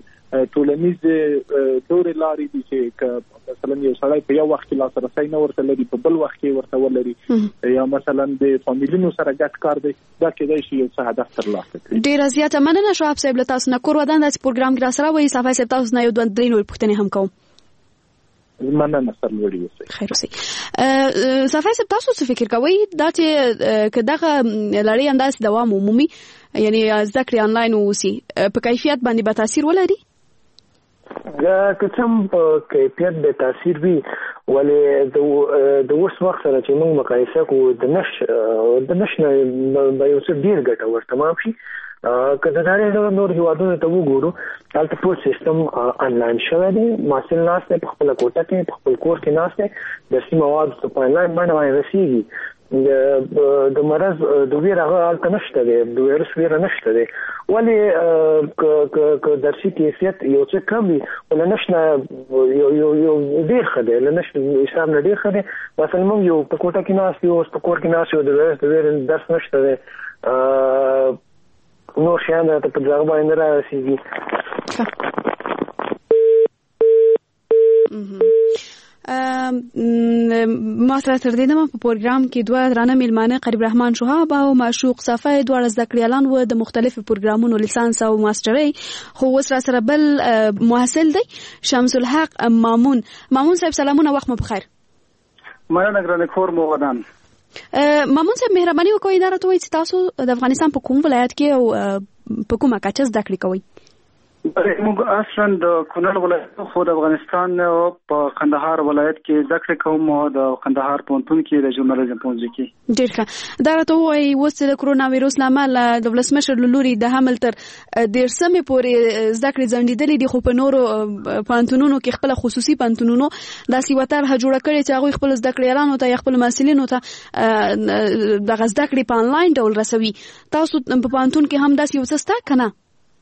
ټولنیزې نورې لارې دي چې که مثلا یو سړی په یو وخت کې لاسرسی نه ورته لري، په بل وخت کې ورته ولري، یا مثلا د فامیلونو سره ګډ کار دی، دا کېدای شي یو څه هدف ترلاسه کړي. ډېره زیاته مننه شهاب صاحب له تاسو نه. کور ودان داسې پروګرام کې راسره وایي صافی صاحب تاسو نه یو دوه درې نورې پوښتنې هم کوم. مننه، سرلوړي اوسئ. خیر اوسئ. صافی صاحب تاسو څه فکر کوئ دا چې که دغه لړۍ همداسې دوام ومومي، یعنی زده کړې آنلاین واوسي، په کیفیت باندې به تاثیر ولري؟ که څه هم په کیفیت به تاثیر وي، ولې د اوس وخت سره چې موږ مقایسه کوو د نش د نش نه به یو څه ډېر ګټور تمام شي. که د نړۍ نور هېوادونو ته وګورو، هلته ټول سیستم آنلاین شوی دی، محصل ناست دی په خپله کوټه کې، په خپل کور کې ناست دی، درسي مواد په آنلاین باندې باندې رسېږي. د مرض د ویر هغه هلته نشته دی، د ویروس ویره نشته دی. ولې که درسي کیفیت یو څه کم وي، خو له نش نه یو ډېر ښه دی، له نش حساب نه ډېر ښه دی. مثلا موږ یو په کوټه کې ناست یو، اوس په کور کې ناست یو، د ویروس د ویرې درس نشته دی، نور شیان ته په دغه باندې را رسېږي. ما سره تر دې دمه په پروګرام کې دوه درانه میلمانه قریب رحمان شهاب او معشوق صافی دواړه زده کړیالان و د مختلفو پروګرامونو لیسانس او ماسترۍ، خو اوس را سره بل محصل دی شمس الحق مامون. مامون صاحب سلامونه، وخت مو بخیر. مننه ګرانه، کور مو ودان. مامون صاحب مهرباني وکړئ دا راته ووایئ چې تاسو د افغانستان په کوم ولایت کې او په کومه کچه زده کړې کوئ؟ موږ اصلا د کونړ ولایت خو د افغانستان په کندهار ولایت کې ذکر کوم د کندهار پوهنتون کې د ژورنالیزم پوهنځي کې. ډیر ښه. دا راته وایي اوس د کرونا وایروس لامل د ولسمشر لوري د حمل تر ډیر سمې پورې ذکر ځنډیدلې دي، خو په نورو پوهنتونونو کې خپل خصوصي پوهنتونونو داسې وتر جوړه کړې چې هغه خپل زده کړیالانو ته خپل محصلینو ته د زده کړې په انلاین ډول رسوي. تاسو په پوهنتون کې هم داسې یو څه شته کنه؟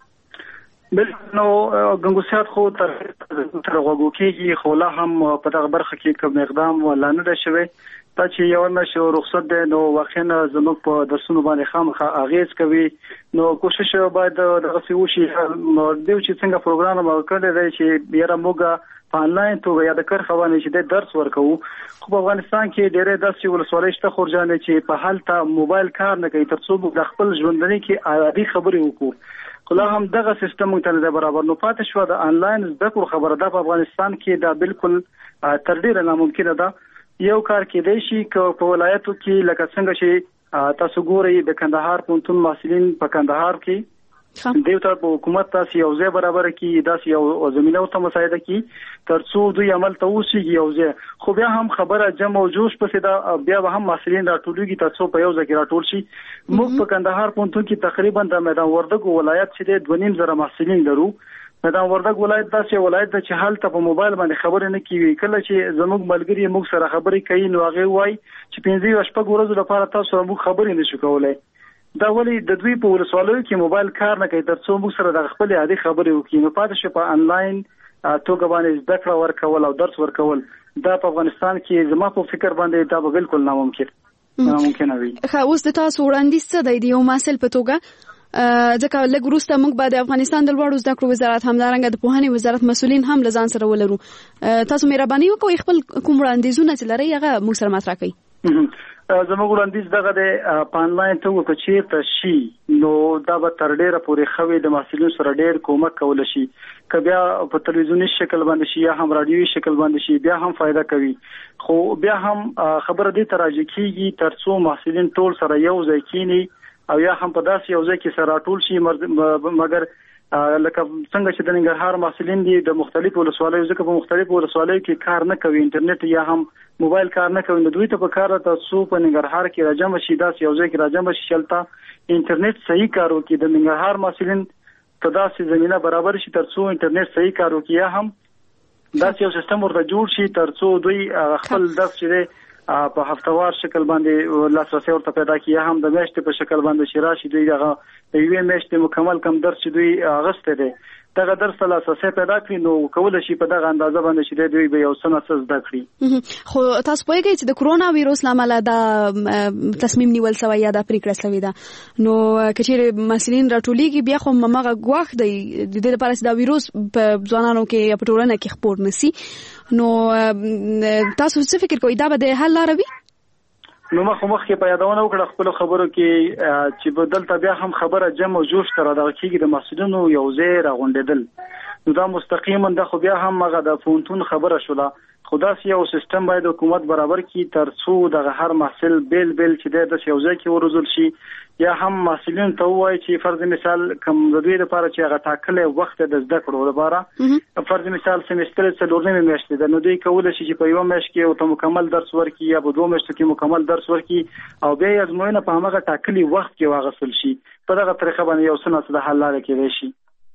بل نو غنګوسیات خو تر تر وګو کېږي، خو لا هم په دغه برخه کې کوم اقدام ولا نه شوی. تا چې یو مشه رخصت ده نو واخینه زموږ په درسونو باندې خامخا اغیز کوي، نو کوشش باید دغه سی وشي نو دیو چې څنګه پروګرام وکړل دی چې یاره موږ په انلاین توګه یا د کار خوانې چې د درس ورکوو. خو په افغانستان کې ډېرې داسې ولسوالۍ شته خورجانې چې په حال ته موبایل کار نه کوي ترڅو موږ د خپل ژوندنۍ کې عادي خبرې وکړو. خو لا هم دغه سیستم ته نه برابر نو پاتې شو. د انلاین زده کړو خبره ده په افغانستان کې دا بالکل تر ډیره ناممکنه ده. یو کار کېدای شي که په ولایتو کې لکه څنګه چې تاسو ګورئ د کندهار پوهنتون محصلین په کندهار کې دیو ته په حکومت تاسو یو ځای برابر کی داسې یو زمينه او ته مساعده کی ترڅو دوی عمل ته وشي یو ځای. خو بیا هم خبره جمع او جوش پسې دا بیا هم محصلین راټولېږي ترڅو په یو ځای کې راټول شي. موږ په کندهار پوهنتون کې تقریبا د میدان وردګ ولایت چې د دوه نیم زره محصلین لرو. میدان وردګ ولایت داسې ولایت ده چې حالت په موبایل باندې خبرې نه کوي. کله چې زموږ ملګری موږ سره خبرې کوي نو هغه وایي چې پنځه شپږ ورځې لپاره تاسو سره موږ خبرې نشو کولای. دا ولی د دوی په ولسوالۍ کې موبایل کار نه کوي ترڅو موږ سره د خپل عادي خبرې وکړو. نو پاتې شو په انلاین توګه باندې زده کړه ورکول او درس ورکول دا په افغانستان کې زما په فکر باندې دا بالکل ناممکن ناممکن وي. خو اوس د تاسو وړاندیز څه دی د یو مسل په توګه ځکه لږ وروسته موږ به د افغانستان د لوړو زده کړو وزارت همدارنګه د پوهنې وزارت مسؤلین هم له ځان سره ولرو. تاسو مهرباني وکړئ خپل کوم وړاندیزونه چې لرئ هغه موږ سره مطرح کړئ. زموږ وړاندیز دغه د په انلاین توګه چې ته شي نو دا به تر ډیره پورې خوي د محصلینو سره ډیر کومک کول شي. که بیا په تلویزیونی شکل باندې شي یا هم رادیوي شکل باندې شي بیا هم فائدہ کوي. خو بیا هم خبره دې تراجع کیږي ترڅو محصلین ټول سره یو ځای کینی او یا هم په داسې یو ځای کې سره ټول شي. مګر لکه څنګه چې د ننګرهار محصلین دي د مختلفو ولسوالیو ځکه په مختلفو ولسوالیو کې کار نه کوي انټرنیټ یا هم موبایل کار نه کوي نو دوی ته په کار ته سو په ننګرهار کې راجم شي داسې یو ځای کې راجم شي چلتا انټرنیټ صحیح کار وکړي. د ننګرهار محصلین ته داسې زمينه برابر شي ترڅو انټرنیټ صحیح کار وکړي یا هم داسې یو سیستم ورته جوړ شي ترڅو دوی خپل درس چې په هفتوار شکل باندې لاسرسي ورته پیدا کیه هم د میاشتې په شکل باندې شي راشي دوی دغه یوې میاشتې مکمل کم درس چې دوی اغسته دي دغه درس لاسرسي پیدا کړي نو کول شي په دغه اندازه باندې چې دوی به یو سنه څه زده کړي. خو تاسو پوهیږئ چې د کرونا وایروس لامل دا تصمیم نیول شوی یا دا پریکړه شوی ده نو کچېره مسلین راټولېږي بیا خو ممغه غواخ دی د دې لپاره چې دا وایروس په ځوانانو کې یا په ټولنه کې خپور نشي. نو تاسو څه فکر کوئ دا به د حل لاره وي؟ نو مخ مخ کې په یادونه وکړه خپل خبرو کې چې بدل ته بیا هم خبره جمع او جوش تر دغه کېږي د مسؤلینو یو ځای راغونډېدل نو دا مستقیما د خو بیا هم هغه د فونتون خبره شوله. خدا سي یو سیستم باید حکومت برابر کی ترڅو د هر محصل بیل بیل چې د یو ځای کې ورزول شي یا هم محصلین ته وایي چې فرض مثال کوم د دوی لپاره چې هغه ټاکلې وخت د زده کړو لپاره فرض مثال سمستر څلور نیمه میاشتې د نو دوی کول شي چې په یو میاشت کې او ته مکمل درس ورکړي یا په دوه میاشتو کې مکمل درس ورکړي او بیا یې ازموینه په هغه ټاکلې وخت کې واغسل شي. په دغه طریقه باندې یو څه د حل لاره کېدای شي.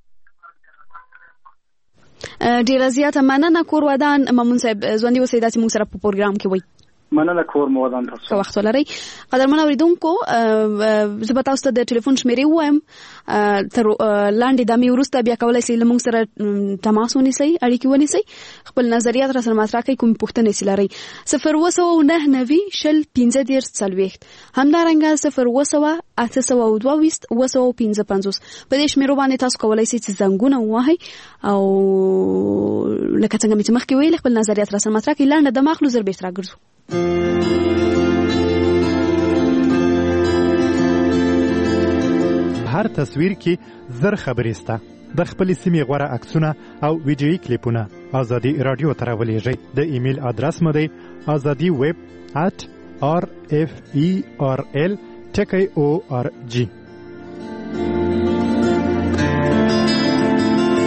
ډیره زیاته مننه کور ودان مامون صاحب ځوندي اوسئ داسې موږ سره په پروګرام کې وای. مننه کور مو ودان تاسو. که وخت ولرئ قدرمن اوریدونکو زه به تاسو ته د ټلیفون شمیرې ووایم تر لاندې د مې وروسته بیا کولی شئ له موږ سره تماس ونیسئ اړیکې ونیسئ خپل نظریات را سره مطرح کړئ کومې پوښتنې چې لرئ. صفر اوه سوه نهه نوي شل پنځه دېرش څلوېښت همدارنګه صفر اوه سوه اته سوه دوه ویشت اوه سوه پنځه پنځوس په دې شمیرو باندې تاسو کولی شئ چې زنګونه ووهئ او لکه څنګه مې چې مخکې ویل خپل نظریات را سره مطرح کړئ. لنډه دمه اخلو زر بیرته راګرځو. هر تصویر کې زر خبرې سته. د خپل سیمې غوره عکسونه او ویډیويي کلیپونه ازادي رادیو ته راولېږئ. د ایمیل ادرس مو دی ازادي ویب at r f e r l ټکی او ار جی.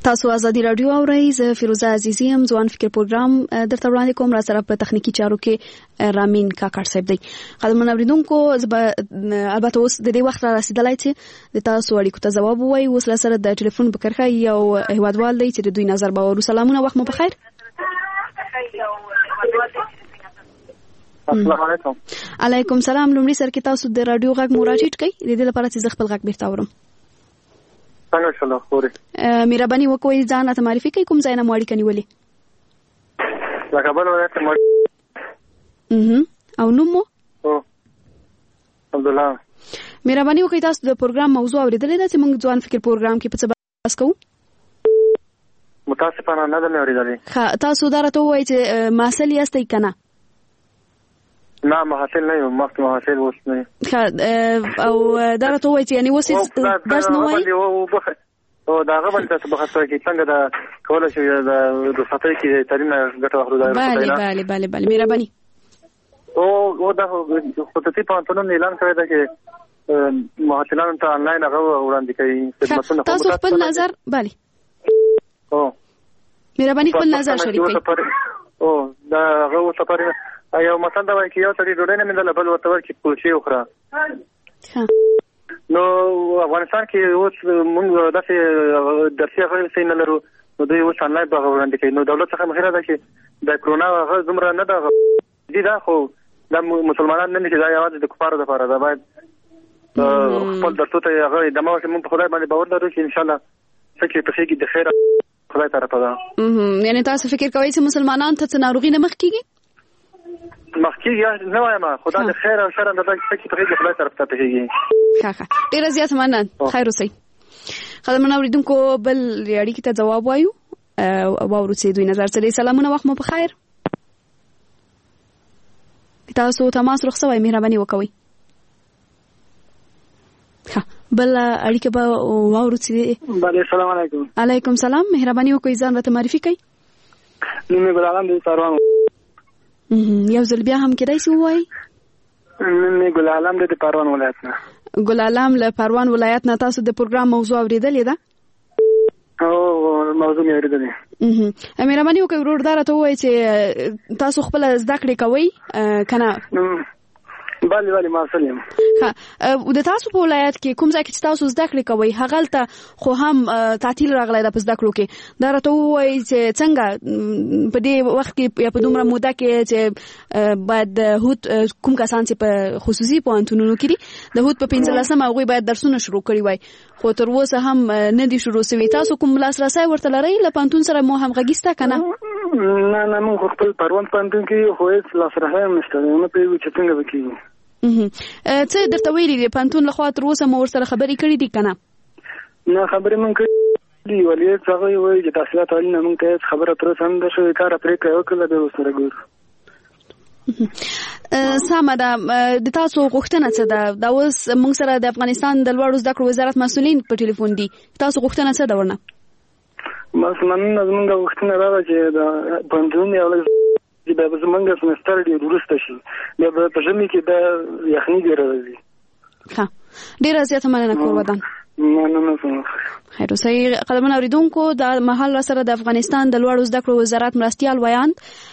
تاسو ازادي رادیو اورئ. زه فیروزه عزیزی یم. ځوان فکر پروګرام درته وړاندې کوم. را سره په تخنیکی چارو کې رامین کاکړ صاحب دی. قدرمن اوریدونکو البته اوس د دې وخت را رسیدلای چې د تاسو اړیکو ته ځواب ووایي. اوس له سره د ټلیفون په کرښه یو هیوادوال دی چې د دوی نظر باور. سلامونه، وخت مو بخیر. السلام علیکم. علیکم سلام. لومړی سر کې تاسو د رادیو غږ مراجعه کړئ د دې لپاره چې زه خپل غږ بیرته اورم. څنګه شلو خوري؟ مهرباني وکوي ځان ته معرفي کړئ. کوم ځای نه مو اړیکه نیولې؟ له کابل ولایت مو. اها. او نوم مو؟ او عبد الله. مهرباني وکړئ تاسو د پروګرام موضوع اوریدلې ده چې موږ ځوان فکر پروګرام کې په څه بحث کوو؟ متاسفانه نه ده اوریدلې. ښه، تاسو دا راته ووایئ چې محصل یاستئ که نه؟ نه، محصل نه یم. مخکې محصل اوس نه. ښه، او دا راته ووایئ چې یعنې اوس درس نه وایي؟ او دا هغه باندې تاسو بحث کوئ څنګه دا کولی شو د رخصتۍ کې تعلیم نه ګټه واخلو. بله بله بله بله مهرباني. او دا خصوصي پوهنتونونه اعلان کړی ده چې محصلانو ته آنلاین هغه وړاندې کوي خدمتونه. تاسو خپل نظر بله او مهرباني خپل نظر شریک کړئ. او دا هغه اوس لپاره یو مثال دا وایي چې یو سړي ډوډۍ نه میندله بل ورته وایي چې کلچې وخوره. نو افغانستان کې اوس موږ داسې درسي هغه څه نه لرو، نو دوی اوس آنلاین به هغه وړاندې کوي. نو دولت څخه مخیره ده چې د کرونا هغه دومره نه ده دي ده، خو دا مسلمانان نه چې دا یوازې د کفارو دپاره ده. باید خپل درسو ته هغه ادامه وکړي. موږ په خدای باندې باور لرو چې انشاءالله څه چې پېښېږي د خیره خدای طرفه ده. یعنې تاسو فکر کوئ چې مسلمانانو ته څه ناروغي نه مخ کېږي؟ مخ کېږي نه وایم، خو دا د خیر او شر اندازه څه چې پېښېږي خدای طرف ته پېښېږي. ښه ښه، ډېره زیاته مننه. خیر اوسئ. قدرمن اورېدونکو بل اړیکې ته ځواب وایو. واورو چې دوی نظر څه دی. سلامونه، وخت مو په خیر. تاسو تماس رخصه وای مهرباني وکوي. ښه، بل اړیکه به واورو چې. بله، السلام علیکم. علیکم سلام. مهرباني وکوي ځان راته معرفي کړئ. نوم یې ګل عالم دی، پروان. یو ځل بیا هم کېدای شي ووایي؟ نوم یې ګل عالم دی د پروان ولایت نه. ګل عالم له پروان ولایت نه. تاسو د پروګرام موضوع اورېدلې ده؟ او موضوع مې اورېدلې. مهرباني وکړئ ورور دا راته ووایئ چې تاسو خپله زده کړې کوئ که نه؟ بله بله، محصل یم. ښه، د تاسو په ولایت کې کوم ځای کې چې تاسو زده کړې کوئ هغلته خو هم تعطیل راغلی ده په زده کړو کې. دا راته ووایئ چې څنګه په دې وخت کې یا په دومره موده کې چې باید د هوت کوم کسان چې په خصوصي پوهنتونونو کې دي د هوت په پنځلسمه هغوی باید درسونه شروع کړي وای، خو تر اوسه هم نه دي شروع سوي. تاسو کوم لاسرسی ورته لرئ؟ له پوهنتون سره مو همغږي شته که نه؟ نه نه، موږ خپل پروان پوهنتون کې خو هېڅ لاسرسی هم نشته. نه پوهېږو چې څنګه به کېږي. څه درته ویلي دي پوهنتون لخوا تر اوسه مو ورسره خبرې کړي دي که نه؟ نه، خبرې مونږ کړي دي. ولې هغه وایي چې تحصیلات اړین نه، مونږ ته هېڅ خبره تر اوسه هم نه شوې. کاره پرېکړه یې وکړله، بیا ورسره ګورو. سمه ده. د تاسو غوښتنه څه ده؟ دا اوس موږ سره د افغانستان د لوړو زده کړو وزارت مسؤلین په ټلیفون دي. تاسو غوښتنه څه ده ورنه؟ بس مننه. زمونږ غوښتنه دا ده چې د پوهنتون یو لږ بیا به زمونږ سمستر ډېر وروسته شي. بیا به په ژمي کې دا یخني ډېره راځي. ښه، ډېره زیاته مننه کور ودان. مننه. خیر اوسئ. قدرمن اورېدونکو دا مهال را سره د افغانستان د لوړو زده کړو وزارت مرستیال ویاند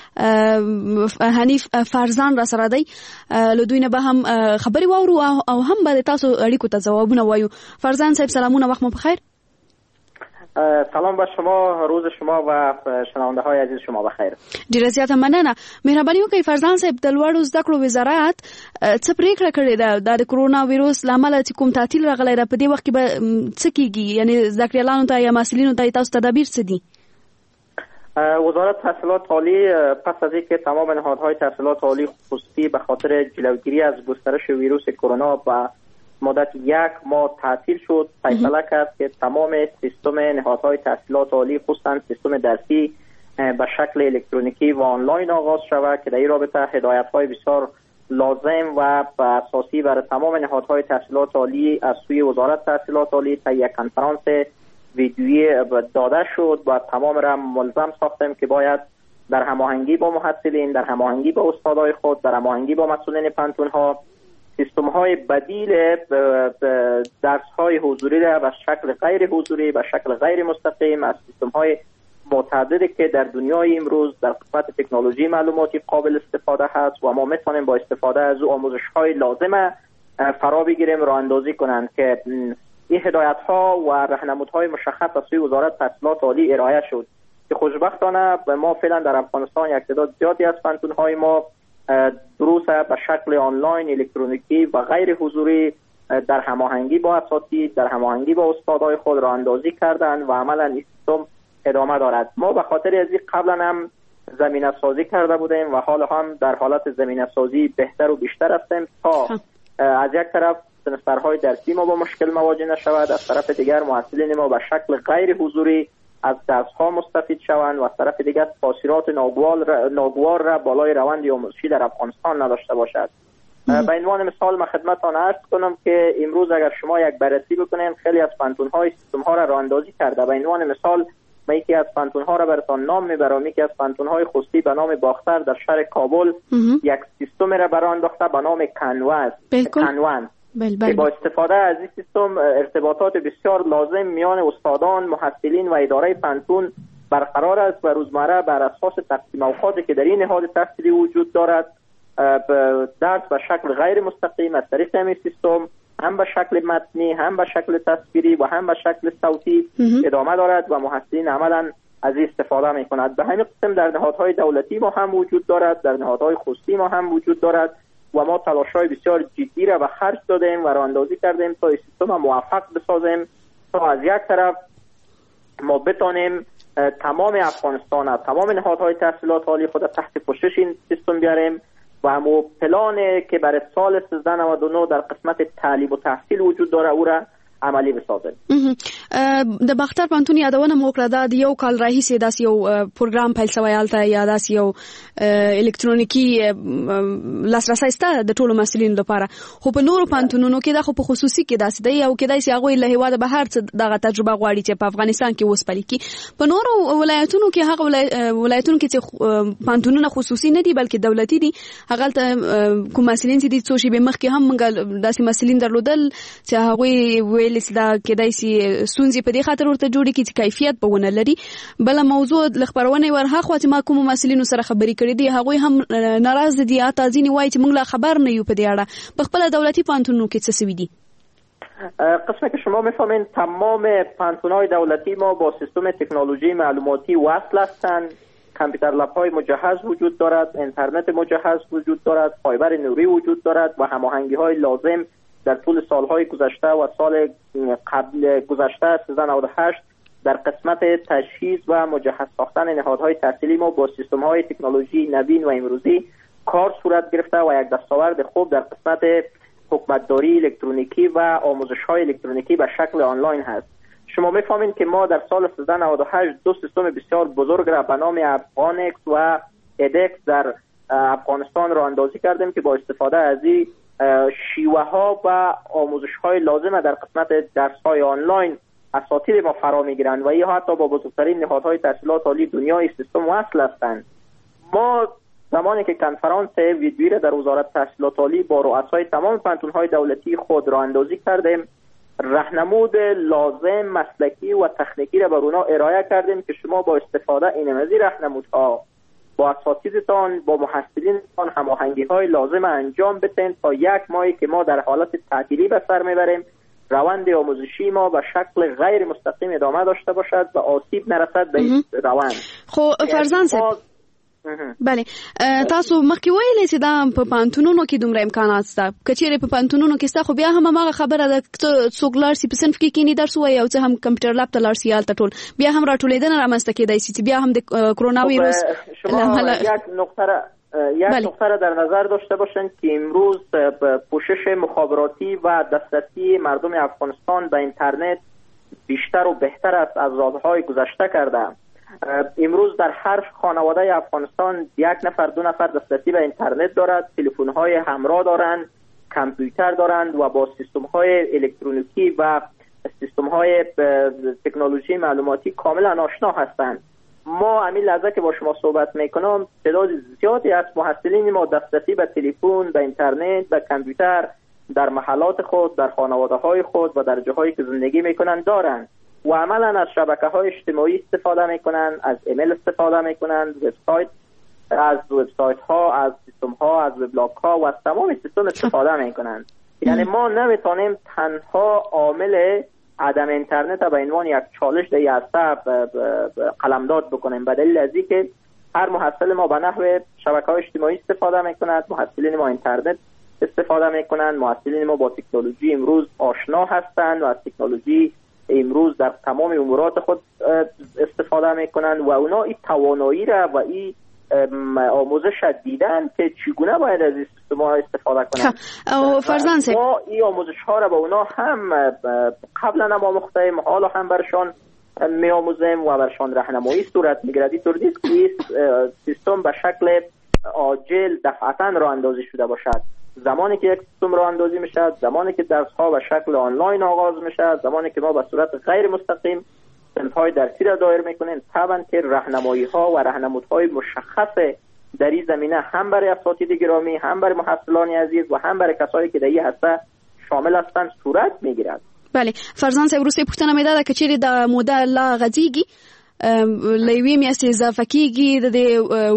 حنیف فرزان را سره دی. له دوی نه به هم خبرې واورو او هم به تاسو اړیکو ته ځوابونه وایو. فرزان صاحب سلامونه، وخت مو په خیر. سلام بر شما، روز شما و شنونده های عزیز شما بخیر. ډیره زیاته مننه. مهرباني وکړئ فرزان صاحب، د لوړو زده کړو وزارت څه پریکړه کړې ده د کرونا ویروس له امله چې کوم تعطیل راغلی ده په دې وخت کې به څه کیږي؟ یعنی زده کړیالانو ته یا محصلینو ته تاسو تدابیر څه دي؟ وزارت تحصیلات عالی پس از اینکه تمام نهادهای تحصیلات عالی خصوصی به خاطر جلوگیری از گسترش ویروس کرونا و مدت یک ماه تعطیل شد، فیصله کرد که تمام سیستم نهادهای تحصیلات عالی خصوصا سیستم درسی به شکل الکترونیکی و آنلاین آغاز شود که در این رابطه هدایت‌های بسیار لازم و اساسی برای تمام نهادهای تحصیلات عالی از سوی وزارت تحصیلات عالی تا یک کنفرانس ویدیویی داده شد و تمام را ملزم ساختیم که باید در هماهنگی با محصلین، در هماهنگی با استادای خود، در هماهنگی با مسئولین پانتون‌ها سیستم های بدیل درس های حضوری را به شکل غیر حضوری، به شکل غیر مستقیم از سیستم های متعددی که در دنیای امروز در قسمت تکنولوژی معلوماتی قابل استفاده هست و ما میتونیم با استفاده از او آموزش های لازمه فرا بگیریم، راه اندازی کنند که این هدایت ها و راهنمودهای مشخص از سوی وزارت تحصیلات عالی ارائه شد که خوشبختانه ما فعلا در افغانستان یک تعداد زیادی از پانتون های ما دروس به شکل آنلاین، الکترونیکی و غیر حضوری در هماهنگی با اساتید، در هماهنگی با استادای خود راه اندازی کردند و عملا این سیستم ادامه دارد. ما به خاطر از این قبلا هم زمینه سازی کرده بودیم و حالا هم در حالت زمینه سازی بهتر و بیشتر هستیم تا از یک طرف سمسترهای درسی ما با مشکل مواجه نشود، از طرف دیگر محصلین ما به شکل غیر حضوری از درس‌ها مستفید شوند و از طرف دیگر تاثیرات ناگوار را بالای روند آموزشی در افغانستان نداشته باشد. به عنوان مثال من خدمتتان عرض کنم که امروز اگر شما یک بررسی بکنید خیلی از پانتون‌های سیستم‌ها را راه‌اندازی کرده. به عنوان مثال من یکی از پانتون‌ها را براتون نام میبرم. یکی از پانتون‌های خصوصی به نام باختر در شهر کابل یک سیستم را برای انداخته به نام کنواز کنوان بل بل. که با استفاده از این سیستم ارتباطات بسیار لازم میان استادان، محصلین و اداره پانتون برقرار است و روزمره بر اساس تقسیم اوقاتی که در این نهاد تحصیلی وجود دارد درس به شکل غیر مستقیم از طریق همین سیستم هم به شکل متنی، هم به شکل تصویری و هم به شکل صوتی ادامه دارد و محصلین عملا از این استفاده می کند. به همین قسم در نهادهای دولتی ما هم وجود دارد، در نهادهای خصوصی ما هم وجود دارد و ما تلاش‌های بسیار جدی را به خرج دادیم و راه‌اندازی کردیم تا این سیستم موفق بسازیم تا از یک طرف ما بتانیم تمام افغانستان، تمام نهادهای تحصیلات عالی خود تحت پوشش این سیستم بیاریم و همو پلان که برای سال سیزده نود و نه در قسمت تعلیم و تحصیل وجود داره او را عملی بسازیم. د باختر پانتون یادونه مو کړه دا د یو کال راهیسې داس یو پروګرام پیل شوی هلته یا داس یو الکترونیکی لاسرسی سته د ټولو مسلمانانو لپاره، خو په نورو پانتونونو کې دا خو په خصوصي کې داس دی او کې داسې هغه له هیواده بهر څه دغه تجربه غواړي چې په افغانستان کې اوس پلي کی. په نورو ولایتونو کې هغه ولایتونو کې چې پانتونونه خصوصي نه دي بلکې دولتي دي، هغه ته کوم مسلمان چې دي څو شی به مخکې هم موږ داسې مسلمان درلودل چې هغه ویل دا کېدای شي سونځي په دې خاطر ورته جوړي کی چې کیفیت به ونه لري. بل موضوع لخبرونه ورها خو چې ما کوم مسلمانانو سره خبرې کړې دي هغه هم ناراض دي یا تازینی وایي چې موږ لا خبر نه یو په دې اړه په خپل دولتي پانتونو کې څه سوي دي. قسمه که شما میفهمین تمام پانتون‌های دولتی ما با سیستم تکنولوژی معلوماتی وصل هستند، کامپیوتر لب‌های مجهز وجود دارد، اینترنت مجهز وجود دارد، فایبر نوری وجود دارد و هماهنگی‌های لازم در طول سالهای گذشته و سال قبل گذشته سیزده نود و هشت در قسمت تجهیز و مجهز ساختن نهادهای تحصیلی ما با سیستم‌های تکنولوژی نوین و امروزی کار صورت گرفته و یک دستاورد خوب در قسمت حکومتداری الکترونیکی و آموزش‌های الکترونیکی به شکل آنلاین هست. شما می‌فهمید که ما در سال سیزده نود و هشت دو سیستم بسیار بزرگ را به نام افغانکس و ادکس در افغانستان راه اندازی کردیم که با استفاده از این شیوه ها و آموزش های لازم در قسمت درس های آنلاین اساتید ما فرا میگیرند و این حتی با بزرگترین نهادهای تحصیلات عالی دنیای سیستم وصل هستند. ما زمانی که کنفرانس ویدیویی را در وزارت تحصیلات عالی با رؤسای تمام پانتون‌های دولتی خود راه اندازی کردیم، راهنمود لازم مسلکی و تکنیکی را بر اونها ارائه کردیم که شما با استفاده این مزی راهنمودها با اساتیدتان با محصلینتان هماهنگی‌های لازم انجام بدین تا یک ماهی که ما در حالت تعطیلی به سر میبریم روند آموزشی ما به شکل غیر مستقیم ادامه داشته باشد و آسیب نرسد به این روند. خو فرزان صاحب بله تاسو مخکې ویلې چې دا په پانتونونو کې دومره امکانات شته، کچېرې په پانتونونو کې شته خو بیا هم هغه خبره ده څوک لاړ شي په صنف کې کینی درس وایي او څه هم کمپیوټر لاب ته لاړ شي هلته ټول بیا هم راټولېدنه رامنځته کېدای شي چې بیا هم د کرونا ویروس شما یک نقطه را یک نقطه را در نظر داشته باشند که امروز پوشش مخابراتی و دسترسی مردم افغانستان به اینترنت بیشتر و بهتر است از روزهای گذشته کرده. امروز در هر خانواده افغانستان یک نفر دو نفر دسترسی به اینترنت دارد، تلفن‌های همراه دارند، کامپیوتر دارند و با سیستم‌های الکترونیکی و سیستم‌های تکنولوژی معلوماتی کاملا آشنا هستند. ما همین لحظه که با شما صحبت میکنم تعداد زیادی از محصلین ما دسترسی به تلفن، به اینترنت، به کامپیوتر در محلات خود، در خانواده های خود و در جاهایی که زندگی میکنن دارن و عملا از شبکه های اجتماعی استفاده میکنن، از ایمیل استفاده میکنن، وبسایت از وبسایت ها، از سیستم ها، از وبلاگ ها و از تمام سیستم استفاده میکنن. یعنی ما نمیتونیم تنها عامل عدم اینترنت به عنوان یک چالش در یاسته قلمداد بکنیم، به دلیل از اینکه هر محصل ما به نحو شبکه‌های اجتماعی استفاده میکنند، محصلین ما اینترنت استفاده میکنند، محصلین ما با تکنولوژی امروز آشنا هستند و از تکنولوژی امروز در تمام امورات خود استفاده میکنند و اونا این توانایی را و این آموزش دیدن که چگونه باید از این سیستم ها استفاده کنند. فرزانس ما این آموزش ها را به اونا هم قبلا ما مختیم، حالا هم برشان می آموزیم و برشان راهنمایی صورت میگیرد. اینطور نیست که سیستم به شکل عاجل دفعتا راه اندازی شده باشد. زمانی که یک سیستم راه اندازی میشد، زمانی که درس ها به شکل آنلاین آغاز میشد، زمانی که ما به صورت غیر مستقیم صنف‌های درسی را دایر میکنیم، طبعا که راهنمایی ها و راهنمودهای مشخص در این زمینه هم برای اساتید گرامی، هم برای محصلان عزیز و هم برای کسایی که در این هسته شامل هستند صورت میگیرد. بله فرزان صاحب وروسته پوښتنه مې دا ده که چیرې د موده لا غځېږي له یوې میاشتې اضافه کېږي د دې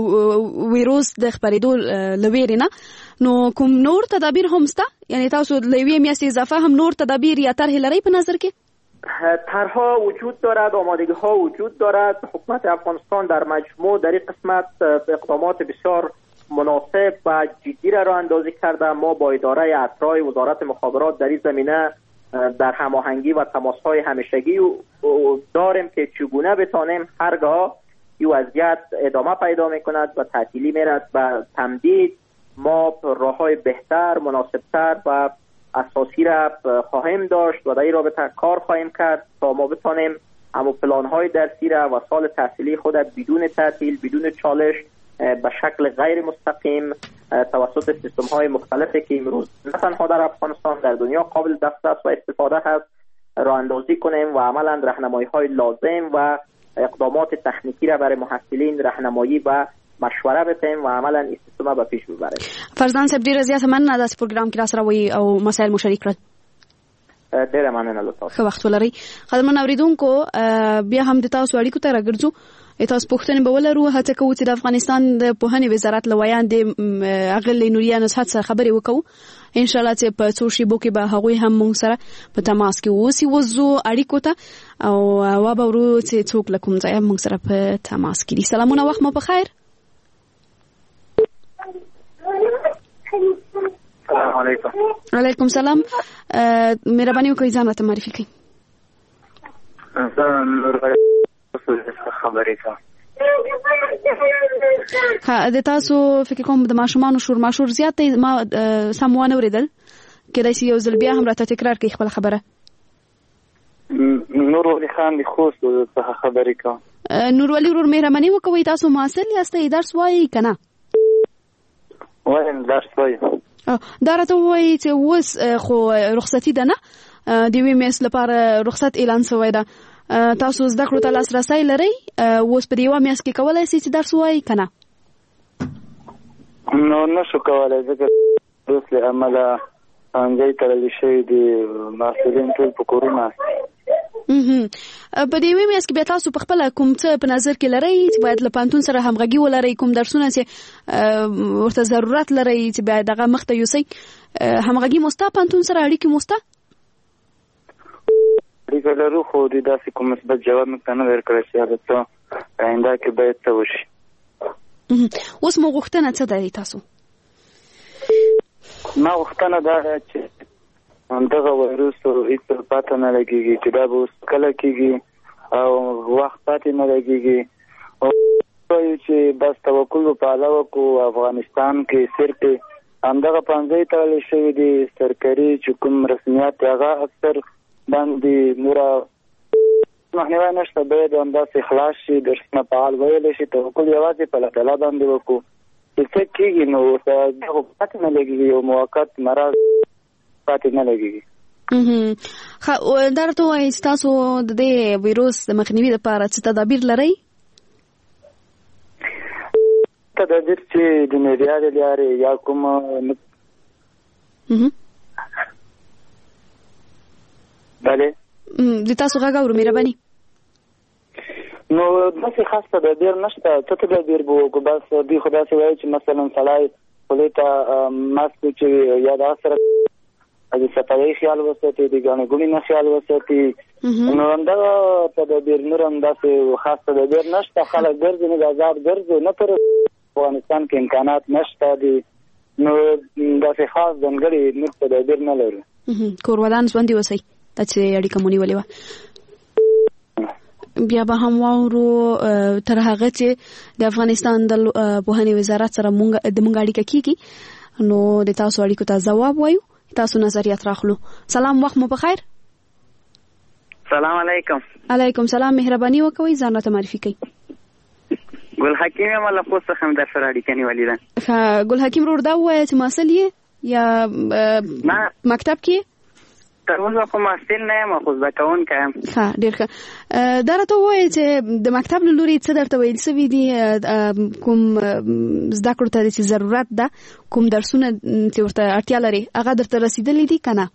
ویروس د خپرېدو له ویرې نه، نو کوم نور تدابیر هم شته؟ یعنې تاسو له یوې میاشتې اضافه هم نور تدابیر یا طرحې لرئ په نظر کې؟ طرح‌ها وجود دارد، آمادگی ها وجود دارد. حکومت افغانستان در مجموع در این قسمت اقدامات بسیار مناسب و جدی را راه اندازی کرده. ما با اداره اطراح وزارت مخابرات در این زمینه در هماهنگی و تماس‌های همیشگی داریم که چگونه بتانیم هرگاه این وضعیت ادامه پیدا می‌کند و تعطیلی می‌رد و تمدید، ما راه‌های بهتر، مناسب‌تر و اساسی را خواهیم داشت و در این رابطه کار خواهیم کرد تا ما بتانیم اما پلان‌های درسی را و سال تحصیلی خود بدون تعطیل، بدون چالش، به شکل غیر مستقیم توسط سیستم‌های مختلفی که امروز نه تنها در افغانستان در دنیا قابل دسترس و استفاده هست راه اندازی کنیم و عملاً راهنمایی‌های لازم و اقدامات تکنیکی را برای محصلین راهنمایی و مشوره بتیم و عملاً این سیستم به پیش ببریم. فرزان صاحب ډیره زیاته مننه د پروګرام کې را سره وي او مسایل مشارک کړل. ډیره مننه لطفا. ښه وخت ولرئ. قدرمن اوریدونکو بیا هم د تاسو اړیکو ته راګرځو. تاسو پوښتنې به ولرو. هڅه کوو چې د افغانستان د پوهنې وزارت له ویاندې اغلې نوریا نصحت سره خبرې وکړو. ان شاء الله چې په څو شیبو کې به هغوی هم موږ سره په تماس کې اوسي. وځو اړیکو ته او وابورو چې څوک له کوم ځایه موږ سره په تماس کې دي. سلامونه، وخت مو په خیر. السلام علیکم. وعلیکم سلام. مهرباني وکړئ ځان راته معرفي کړئ. زه نور خبرې کوم. ها د تاسو فکر کوم د ماشومانو شور ماشور زیات دی، ما سم ونه اوریدل. کېدای شي یو ځل بیا هم راته تکرار کړئ خپل خبره. نور ولي خان د خوست څخه خبرې کوم. نور ولي ورور مهرباني وکوي، تاسو محصل یاستئ، درس وایي کنه؟ وایم درس وایم. دا راته وایي چې اوس خو رخصتي ده نه، د یوې میاشتې لپاره رخصت اعلان شوی ده. تاسو زده کړو ته لاسرسی لرئ؟ اوس په دې یوه میاشت کې کولی شئ چې درس ووایئ که نه؟ نو نشو کولی ځکه اوس له امله ښوونځی تړلی شوي دي، محصلین ټول په کورونه. په دې یوې میاشت کې بیا تاسو په خپله کوم څه په نظر کې لرئ چې باید له پوهنتون سره همغږي ولرئ؟ کوم درسونه چې ورته ضرورت لرئ چې باید هغه مخته یوسئ؟ همغږي مو شته پوهنتون سره، اړیکې مو شته؟ اړیکه لرو خو دوی داسې کوم مثبت جواب موږ ته نه درکړی چې هغه څه آینده کې باید څه وشي. اوس مو غوښتنه څه ده تاسو؟ ما غوښتنه دا ده چې دغه وایروس هیڅ پاته نه لګېږي چې دا به اوس کله کېږي او وخت پاتې نه لګېږي، او وایو چې بس توکل په الله وکړو. افغانستان کې صرف همدغه پوهنځی تړلی شوي دي، سرکاري چې کوم رسمیات هغه اکثر باندې نوره مخنیوی نشته، باید همداسې خلاص شي، درسونه فعال ویلی شي. توکل یوازې په الله تعالی باندې وکړو چې څه کېږي. نو دغه پاتې نه لګېږي، یو موقت مرض پاتې نه لګېږي. دا راته ووایئ چې تاسو د دې ویروس د مخنیوي لپاره څه تدابیر لرئ؟ تدابیر چې د میډیا له لارې یا کوم بله د تاسو غږ اورو مهرباني. نو داسې خاص ته د بیر نشته، ته ته د بیر بو کو بس دی خدا سي وایي چې مثلا سړی خپلته ماسک چې یا د سره د صفایي خیال وساتي، د ګڼې ګوڼې نه خیال وساتي. نو همدغه ته د بیر نور هم داسې خاص ته د بیر نشته. خلک ګرځي نه آزاد ګرځي، نه پر افغانستان کې امکانات نشته دي، نو داسې خاص ځانګړي نور ته د بیر نه لرو. کور ودان ژوندي اوسئ. دا چې اړیکه مو نیولې وه. بیا به هم واورو تر هغه چې د افغانستان د پوهنې وزارت سره مونږ د مونږ اړیکه کیږي، نو د تاسو اړیکو ته ځواب وایو، تاسو نظریات راخلو. سلام، وخت مو بخیر. سلام علیکم. علیکم سلام، مهرباني وکوئ، ځان راته معرفي کړئ. ګل حکیم یم له پوسټ څخه در سره اړیکه نیولې ده. ښه ګل حکیم ورور دا ووایه چې محصل یې یا مکتب کې؟ تر اوسه خو محصل نه یم، خو زده کوونکی یم. ښه ډېر ښه. دا راته ووایه چې د مکتب له لوري څه درته ویل سوي دي، کوم زده کړو ته چې ضرورت ده، کوم درسونه چې ورته اړتیا لري هغه درته رسېدلي دي که نه؟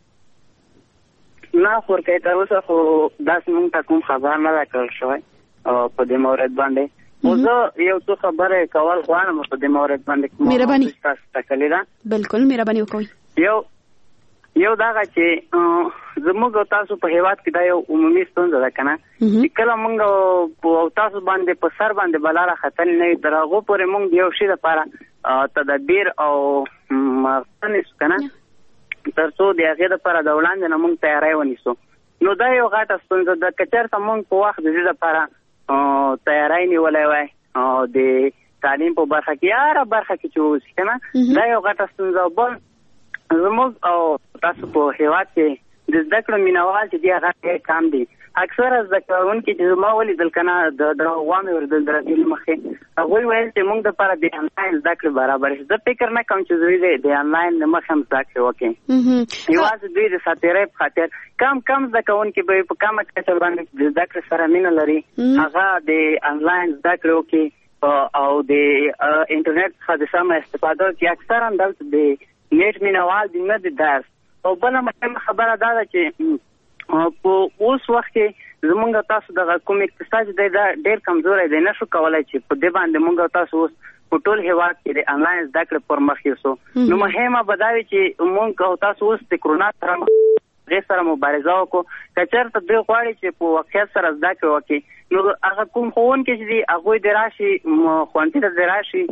نه خورکۍ تر اوسه خو داسې موږ ته کوم خبر نه ده کړل شوی په دې مورد باندې. خو زه یو څو خبرې کول غواړم په دې مورد باندې. مهرباني. تاسو ټاکلې ده. بلکل مهرباني وکوئ. یو یو دغه چې زموږ او تاسو په هیواد کې دا یو عمومي ستونزه ده که نه، چې کله موږ او تاسو باندې په سر باندې بلا راختلې نه وي، تر هغو پورې موږ د یو شي لپاره تدبیر او مغزه نیسو که نه، تر څو د هغې دپاره د وړاندې نه موږ تیاری ونیسو. نو دا یو غټه ستونزه ده. که چېرته موږ په وخت د دې دپاره تیاری نیولی وای د تعلیم په برخه کې یا هره برخه کې چې اوسي که نه، دا یو غټه ستونزه. بل زموږ او تاسو په هیواد کې د زده کړو مینوال چې دي هغه ډېر کم دي. اکثره زده کوونکي چې زما ولیدل که نه د دغه مې ورېدل د راډیو له مخې، هغوی ویل چې موږ دپاره د انلاین زده کړې برابر شي. زه فکر نه کوم چې دوی د انلاین له مخې هم زده کړې وکړي، یوازې دوی د ساتیرۍ په خاطر کم کم زده کوونکي به په کمه کچه باندې د زده کړې سره مینه لري، هغه د انلاین زده کړې وکړي او د انټرنیټ څخه د سمه استفاده وکړي. اکثرا دلته د نیټ مینوال دي، نه د درس. او بله مهمه خبره دا ده چې په اوس وخت کې زمونږ تاسو دغه کوم اقتصاد دی دا ډېر کمزوری دی، نشو کولی چې په دې باندې مونږ تاسو اوس په ټول هیواد کې د انلاین زده کړې پر مخ یوسو. نو مهمه به دا وي چې مونږ او تاسو اوس د کرونا سره هغې سره مبارزه وکړو. که چېرته دوی غواړي چې په واقعیت سره زده کړې وکړي، نو هغه کوم ښوونکي چې دي هغوی د راشي ښوونځي ته د راشي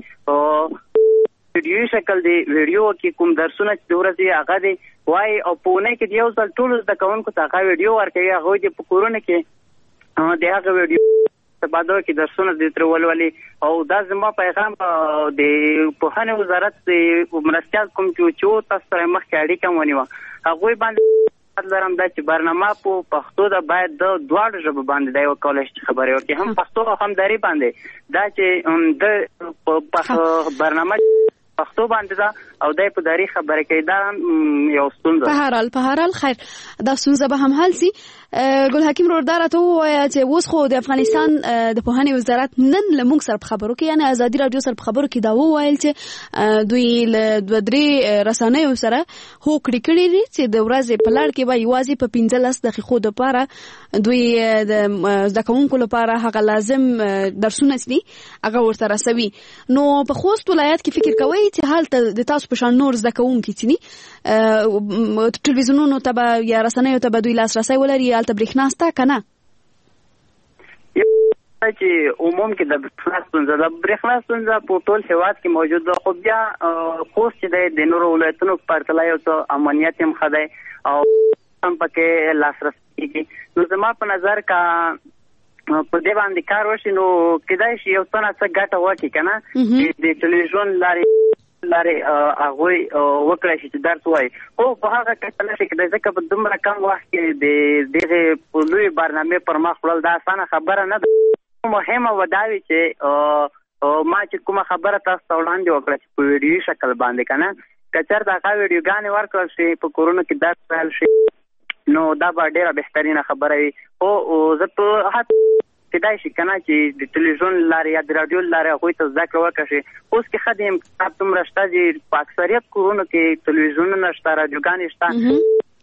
ویډیوي شکل دی ویډیو کې کوم درسونه چې د ورځې هغه دی وایي، او په اونۍ کې د یو ځل ټولو زده کوونکو ته هغه ویډیو ورکوي، هغوی دې په کورونو کې د هغه ویډیو استفاده وکړي، درسونه دې ترې ولولي. او دا زما پیغام د پوهنې وزارت د مرستیال کوم چې تاسو سره مخکې اړیکه ونیوه، هغوی باندې لرم دا چې برنامه په پښتو ده باید د دواړو ژبو باندې دا وکولی شي چې خبرې وکړي، هم پښتو او هم دري باندې. دا چې د برنامه پښتو باندې ده او دای په داری خبره کوي، دا یو ستونزه. په هر حال په هر حال خیر دا ستونزه به هم حل سي. ګل حکیم روردار ته وایي چې اوس خو د افغانستان د پوهنې وزارت نن له موږ سره په خبرو کې، یعنی ازادي رادیو سره په خبرو کې دا وویل چې دوی له دوه درې رسنیو سره هوکړې کړې دي چې د ورځې په لړ کې به یوازې په پنځلس دقیقو دپاره دوی د زده کوونکو لپاره هغه لازم درسونه دي هغه ورته رسوي. نو په خوست ولایت کې فکر کوئ چې هلته د تاسو په شان نور زده کوونکي چې دي ټلویزیونونو ته به یا رسنیو ته به دوی لاسرسی ولري، هلته برېښنا شته که نه؟ چې عموم کې د برېښنا ستونزه د برېښنا ستونزه په ټول هېواد کې موجود ده، خو بیا خوست چې دی د نورو ولایتونو په پرتله یو څه امنیت هم ښه دی او هم پکې لاسرسی کېږي. نو زما په نظر که په دې باندې کار وشي نو کېدای شي یو څه نه څه ګټه وکړي که نه، چې د ټلویزیون لارې لارې هغوی وکړی شي چې درس وایي. خو په هغه کچه نه شي کېدای، ځکه په دومره کم وخت کې د دغې لویې برنامې پر مخ وړل دا اسانه خبره نه ده. مهمه به دا وي چې ما چې کومه خبره تاسو ته وړاندې وکړه چې په ویډیوي شکل باندې که نه، که چېرته هغه ویډیوګانې ورکړل شي په کورونو کې درس ویل شي نو دا به ډېره بهترینه خبره وي. خو زه په حد کېدای شي که نه چې د ټلویزیون لارې یا د راډیو لارې هغوی ته زده کړه وکړه شي. اوس کې ښه د امکانات دومره شته چې په اکثریت کورونو کې ټلویزیونونه شته، راډیوګانې شته،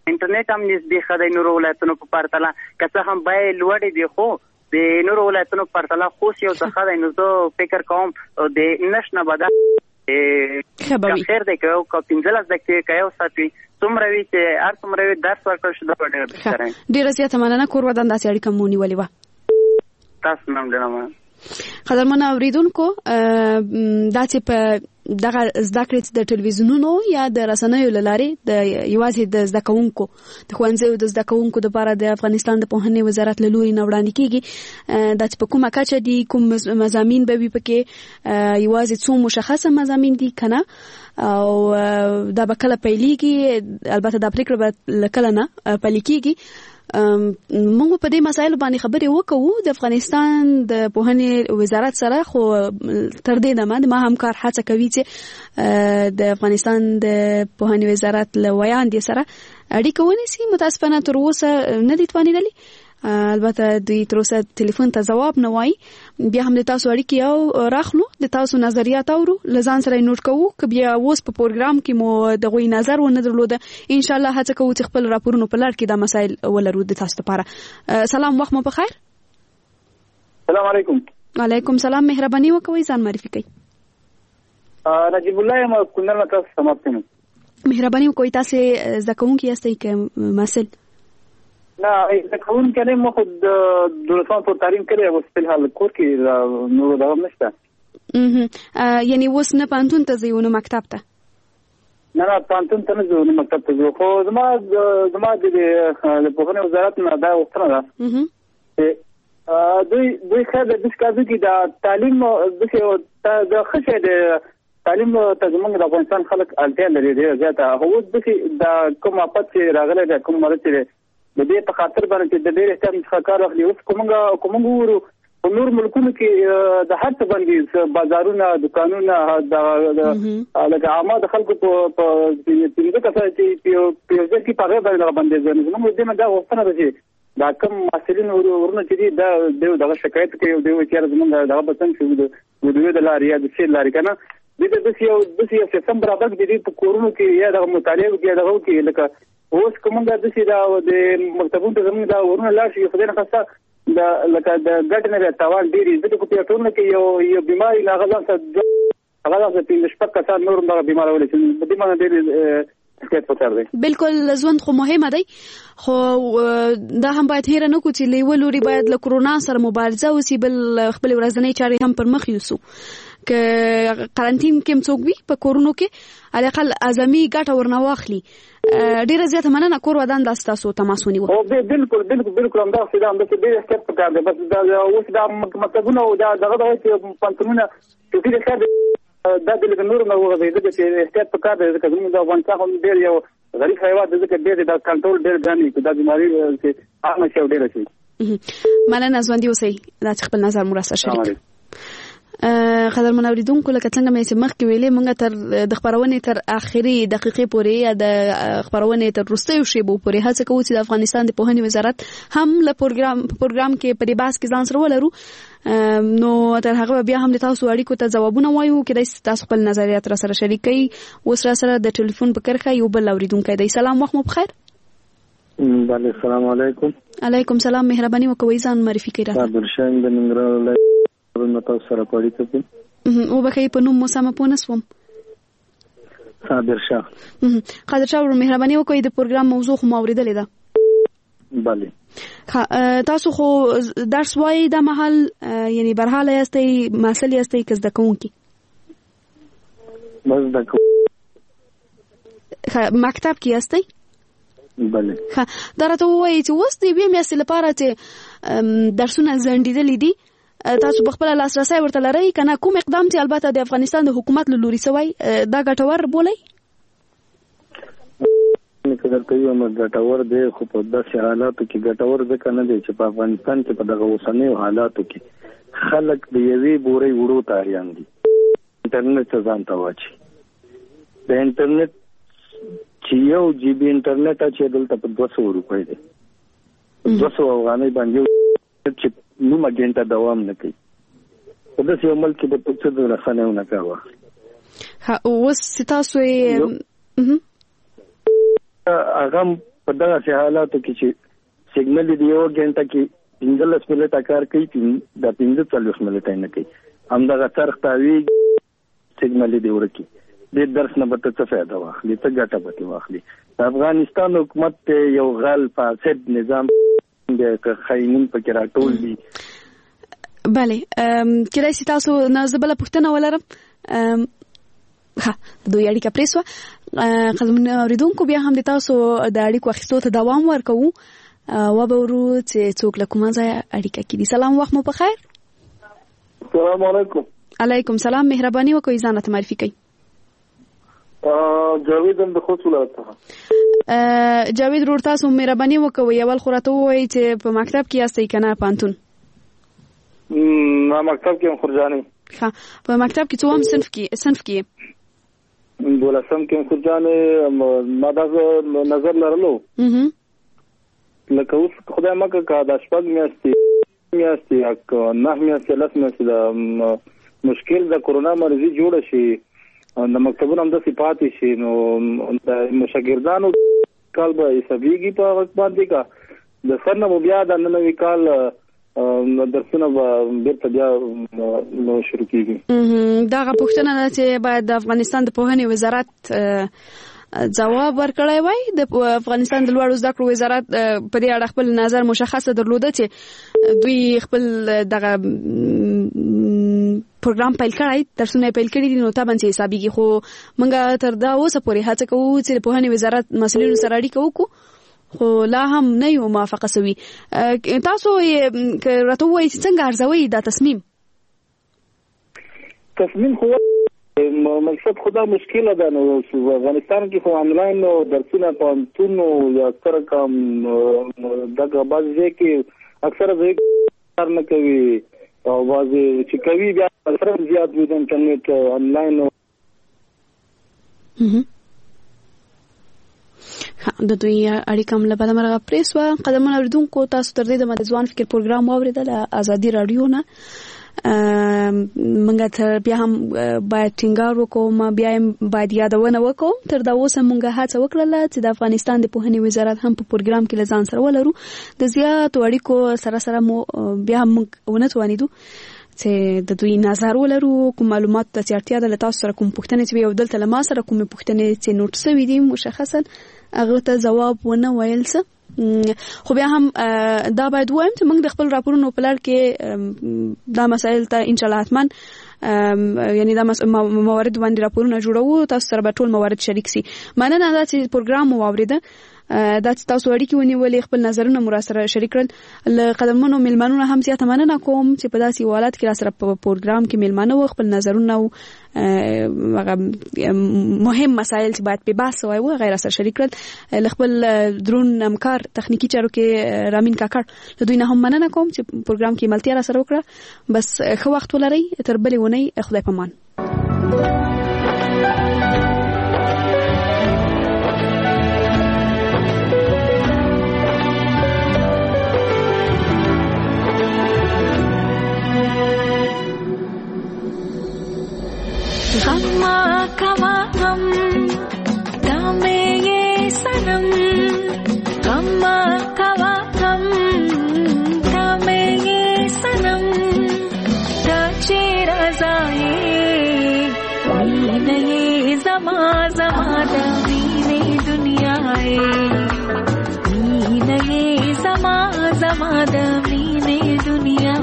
انټرنیټ هم نږدې ښه دی نورو ولایتونو په پرتله که څه هم بیې لوړې دي خو د نورو ولایتونو په پرتله خوست یو څه ښه دی نو زه فکر کوم د نش نه به دا خیر دی که یو پنځلس دقیقې که یو ساعت وي څومره وي چې هر څومره وي درس ورکړل شي دا به ډېره بهتره وي. ډېره زیاته مننه. کور ودان داسې اړیکه مو نیولې وه. تاسو نه هم ډېره مننه. قدرمنو اورېدونکو دا چې په دغه زده کړې د ټلویزیونونو یا د رسنیو له لارې د یوازې د زده کوونکو د ښوونځیو د زده کوونکو دپاره د افغانستان د پوهنې وزارت له لوري نه وړاندې کېږي دا چې په کومه کچه دي کوم مضامین به وي پکې یوازې څو مشخصه مضامین دي که نه او دا به کله پیلېږي البته دا پرېکړه به له کله نه پلي کېږي. موږ په دې مسایلو باندې خبرې وکړو د افغانستان د پوهنې وزارت سره خو تر دې دمه ما همکار هڅه کوي چې د افغانستان د پوهنې وزارت له ویاندې سره اړیکه ونیسي. متاسفانه تر اوسه نه دي توانېدلي البته دوی تر اوسه ټلیفون ته ځواب نه وایي. بیا هم د تاسو اړیکې او راخلو د تاسو نظریات اورو له ځان سره نوٹ کوو که بیا اوس په پروګرام کې مو دغوی نظر ونه درلوده ان شاء الله هڅه کوو چې خپل راپورونو په لړ کې دا مسایل ولرو د تاسو لپاره. سلام وخت مو په خیر. السلام علیکم. وعلیکم سلام. مهرباني وکوئ ځان معرفي کړئ. نجیب الله یم کونړ نه تاسو سمات کوم. مهرباني وکوئ تاسو زده کوونکي یاستئ که محصل؟ نه زده کوونکی نه یم خو د دولسم په تعلیم کړی اوس په حال کور کې نور دوام نشته. یعنی اوس نه پوهنتون ته ځئ نو مکتب ته؟ نه نه پوهنتون ته نه ځو نو مکتب ته ځو خو زما زما د پوهنې وزارت نه دا غوښتنه ده دوی دوی خیر د دې کار کې د تعلیم د ښه شی د تعلیم ته زموږ د افغانستان خلک اړتیا لري ډېره زیاته. هغه اوس د کوم آفت چې راغلی دی کوم مرض چې د دې په خاطر باندې چې د ډېر احتیاط څخه کار واخلي اوس کومه کومه ورو په نور ملکونو کې د هر څه باندې بازارونه دکانونه د لکه عامه د خلکو په پنځه کسه چې په ځل کې په هغه باندې باندې زموږ د دې دا غوښتنه ده چې دا کوم مسلین ورونه چې دا دغه شکایت کوي او دوی چې زموږ دغه بسنګ شو د دوی د لارې یا د سیل لارې کنه د دې د یو د یو سیستم برابر دي په کورونو کې یا د مطالعه کې دغه کې لکه اوس کومه د دې د مکتبونو زموږ دا ورونه لا شي خدای نه خاصه د لکه د ګټ نه تاوان ډیری د په پیټرونه کې یو یو بیماری لا غلا څه هغه څه په شپږ کسان نور د بیمار ولې چې په دې باندې ډیر سکت پکار دی. بالکل ژوند خو مهمه دی خو دا هم باید هیر نه کو چې لیولوري باید له کرونا سره مبارزه وسی بل خپل ورځنی چارې هم پر مخ یوسو که قرنټین کې څوک وي په کورونو کې الاقل اعظمي ګټه ورنه واخلي. ډیره زیاته مننه کور ودان د تاسو تماس ونیو. او بالکل بالکل بالکل هم دا څه دا د دې سټپ پکار دی بس دا اوس دا مکتبونه او دا دغه د پنځمونه چې دې ښه دا د نور نو وغوړي د چې احتیاط پکار دی چې موږ د افغانستان هم ډیر یو غریب هیواد دی چې ډیر د کنټرول ډیر ځاني دا بیماری چې عامه شي ډیر شي. مننه ژوند اوسئ دا خپل نظر مو راسره شریک. قدرمن اوریدونکو لکه څنګه مې چې مخکې ویلې موږ تر د خبرونې تر اخري دقیقې پورې یا د خبرونې تر وروستیو شیبو پورې هڅه کوو چې د افغانستان د پوهنې وزارت هم له پروګرام پروګرام کې په دې باس کې ځان سره ولرو نو تر هغه بیا هم د تاسو اړیکو ته ځوابونه وایو کې د تاسو خپل نظریات را سره شریکي. اوس را سره د ټلیفون په کرخه یو بل اوریدونکو دی. سلام وخت مو بخیر. بله السلام علیکم. علیکم سلام. مهرباني وکوئ ځان معرفي کړئ. صابر شاه د ننګرهار نو تاسو سره پوری ته او بخې په نوم مو سم پونه سوم. صابر شاه. قادر شاه مهرباني وکړئ د پروګرام موضوع خو اوریدلې ده. bale تاسو خو درس وایي د محل یعنی برحاله یاستئ مسل یاستئ کس د کوونکی بس د مکتب کې یاستئ؟ bale ها درته وایي چې اوس دی بیا مې لپاره چې درسونه زندیدلې دي تاسو په خپل لاسرسي ورته لرئ کنه کوم اقدام چې البته د افغانستان د حکومت له لوري سوی دا ګټور بولئ؟ که درته یو ګټور دی خو په داسې حالاتو کې ګټور ځکه نه دی چې په افغانستان کې په دغه اوسنیو حالاتو کې خلک د یوې بورې وړو ته اړیان دي. انټرنیټ ته ځان ته واچي د انټرنیټ چې یو جی بي انټرنیټ چې دلته په دوه سوه روپۍ دی دوه سوه افغانۍ باندې چې نیمه ګنټه دوام نه کوي په داسې یو ملک کې به څه د رسنیو نه کار واخلي. اوس تاسو یې هغه په دغه حالاتو کې چې سیګنل دی یو غنټه کې پنځلس منټه کار کوي د پنځه څلوېښت منټه نه کوي همدغه څرخ تاوی سیګنل دی ورکی د درس نه به څه فائدہ واخلي څه ګټه به واخلي د افغانستان حکومت یو غل فاسد نظام د خاينین په کې راټول دي. بله کله چې تاسو نه زبله پښتنه ولرم ها دوی اړیکه پریسو قدمونه اوریدونکو بیا هم د تاسو د اړیکو اخیستو ته دوام ورکوو و به ورو چې څوک له کومه ځای اړیکه کړي. سلام وخت مو په خیر. السلام علیکم. علیکم سلام. مهرباني وکړئ ځان ته معرفي کړئ. جاوید هم د خوست ولایت څخه. جاوید ورور تاسو مهرباني وکړئ اول خو راته ووایئ چې په مکتب کې یاستئ که نه پانتون؟ ما مکتب کې یم خورجاني. ښه په مکتب کې څوم صنف کې صنف کې دولسم کې یم خورجاني. ما دغه نظر لرلو لکه اوس خدای مکه که دا شپږ میاشتې میاشتې یا نهه میاشتې لس میاشتې د مشکل د کرونا مرضي جوړه شي د مکتبونو همداسې پاتې شي نو د شاګردانو کال به حسابېږي په وخت باندې که د سر نه مو بیا د نوي کال درسونه به بیرته بیا شروع کېږي. دغه پوښتنه ده چې باید د افغانستان د پوهنې وزارت ځواب ورکړی وای. د افغانستان د لوړو زده کړو وزارت په دې اړه خپل نظر مشخصه درلوده چې دوی خپل دغه پروګرام پیل کړی درسونه پیل کړي دي نو طبعا چې حسابېږي خو موږ تر دا اوسه پورې هڅه کوو چې د پوهنې وزارت مسؤلینو سره اړیکه وکړو خو لا هم نه یو موافقه سوي. تاسو که راته ووایئ چې څنګه ارزوئ دا تصمیم؟ تصمیم خو مقصد خدا مشکله ده نو افغانستان کې خو آنلاین درسونه پوهنتون یا اکثره کم دغه بعض ځای کې اکثره ځای کار نه کوي او بعضې چې کوي بیا اکثره زیات وي د انټرنیټ آنلاین. د دوی اړیکه هم له بده مرغه پرې سوه. قدمونه اورېدونکو تاسو تر دې دمه د ځوان فکر پروګرام واورېده له ازادي راډیو نه. منګه تر بیا هم باید ټینګار وکړو بیا هم باید یادونه وکړو تر دا اوسه موږ هڅه وکړله چې د افغانستان د پوهنې وزارت هم په پروګرام کې له ځان سره ولرو. د زیاتو اړیکو سره سره مو بیا هم موږ ونه توانېدو چې د دوی نظر ولرو کوم معلومات ته اړتیا ده له تاسو سره کوم پوښتنې چې یو دلته له ما سره کومې پوښتنې چې نوټ سوي دي مشخصا هغه ته ځواب ونه ویل څه خو بیا هم دا باید وایم چې موږ د خپل راپورونو په لړ کې دا مسایل ته ان شاء الله حتما یعنی دا موارد باندې راپورونه جوړوو تاسو سره به ټول موارد شریک سي. مننه دا چې پروګرام مو واوریده دا چې تاسو اړیکې ونیولې خپل نظرونه مو را سره شریک کړل له قدمونو میلمنونو هم زیاته مننه کوم چې په داسې حالت کې را سره په پروګرام کې میلمانه و خپل نظرونه او مهم مسایل چې باید په بحث وای و غیر سره شریک کړل له خپل درون همکار تخنیکی چارو کې رامین کاکړ له دوی نه هم مننه کوم چې پروګرام کې ملتیا را سره وکړه. بس ښه وخت ولرئ تر بلې اونۍ خدای پامان. غم کما غم دامے یہ سنم غم کما غم دامے یہ سنم راچے رضائے مین یہ زما زما دمین دنیا مین یہ زما زما دمین دنیا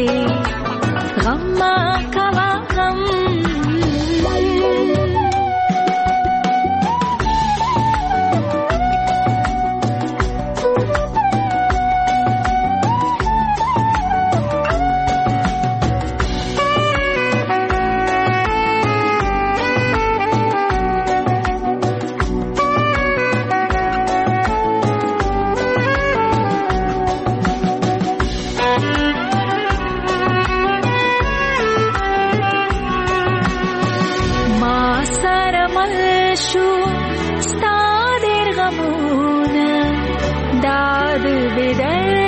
غم کما غم بدر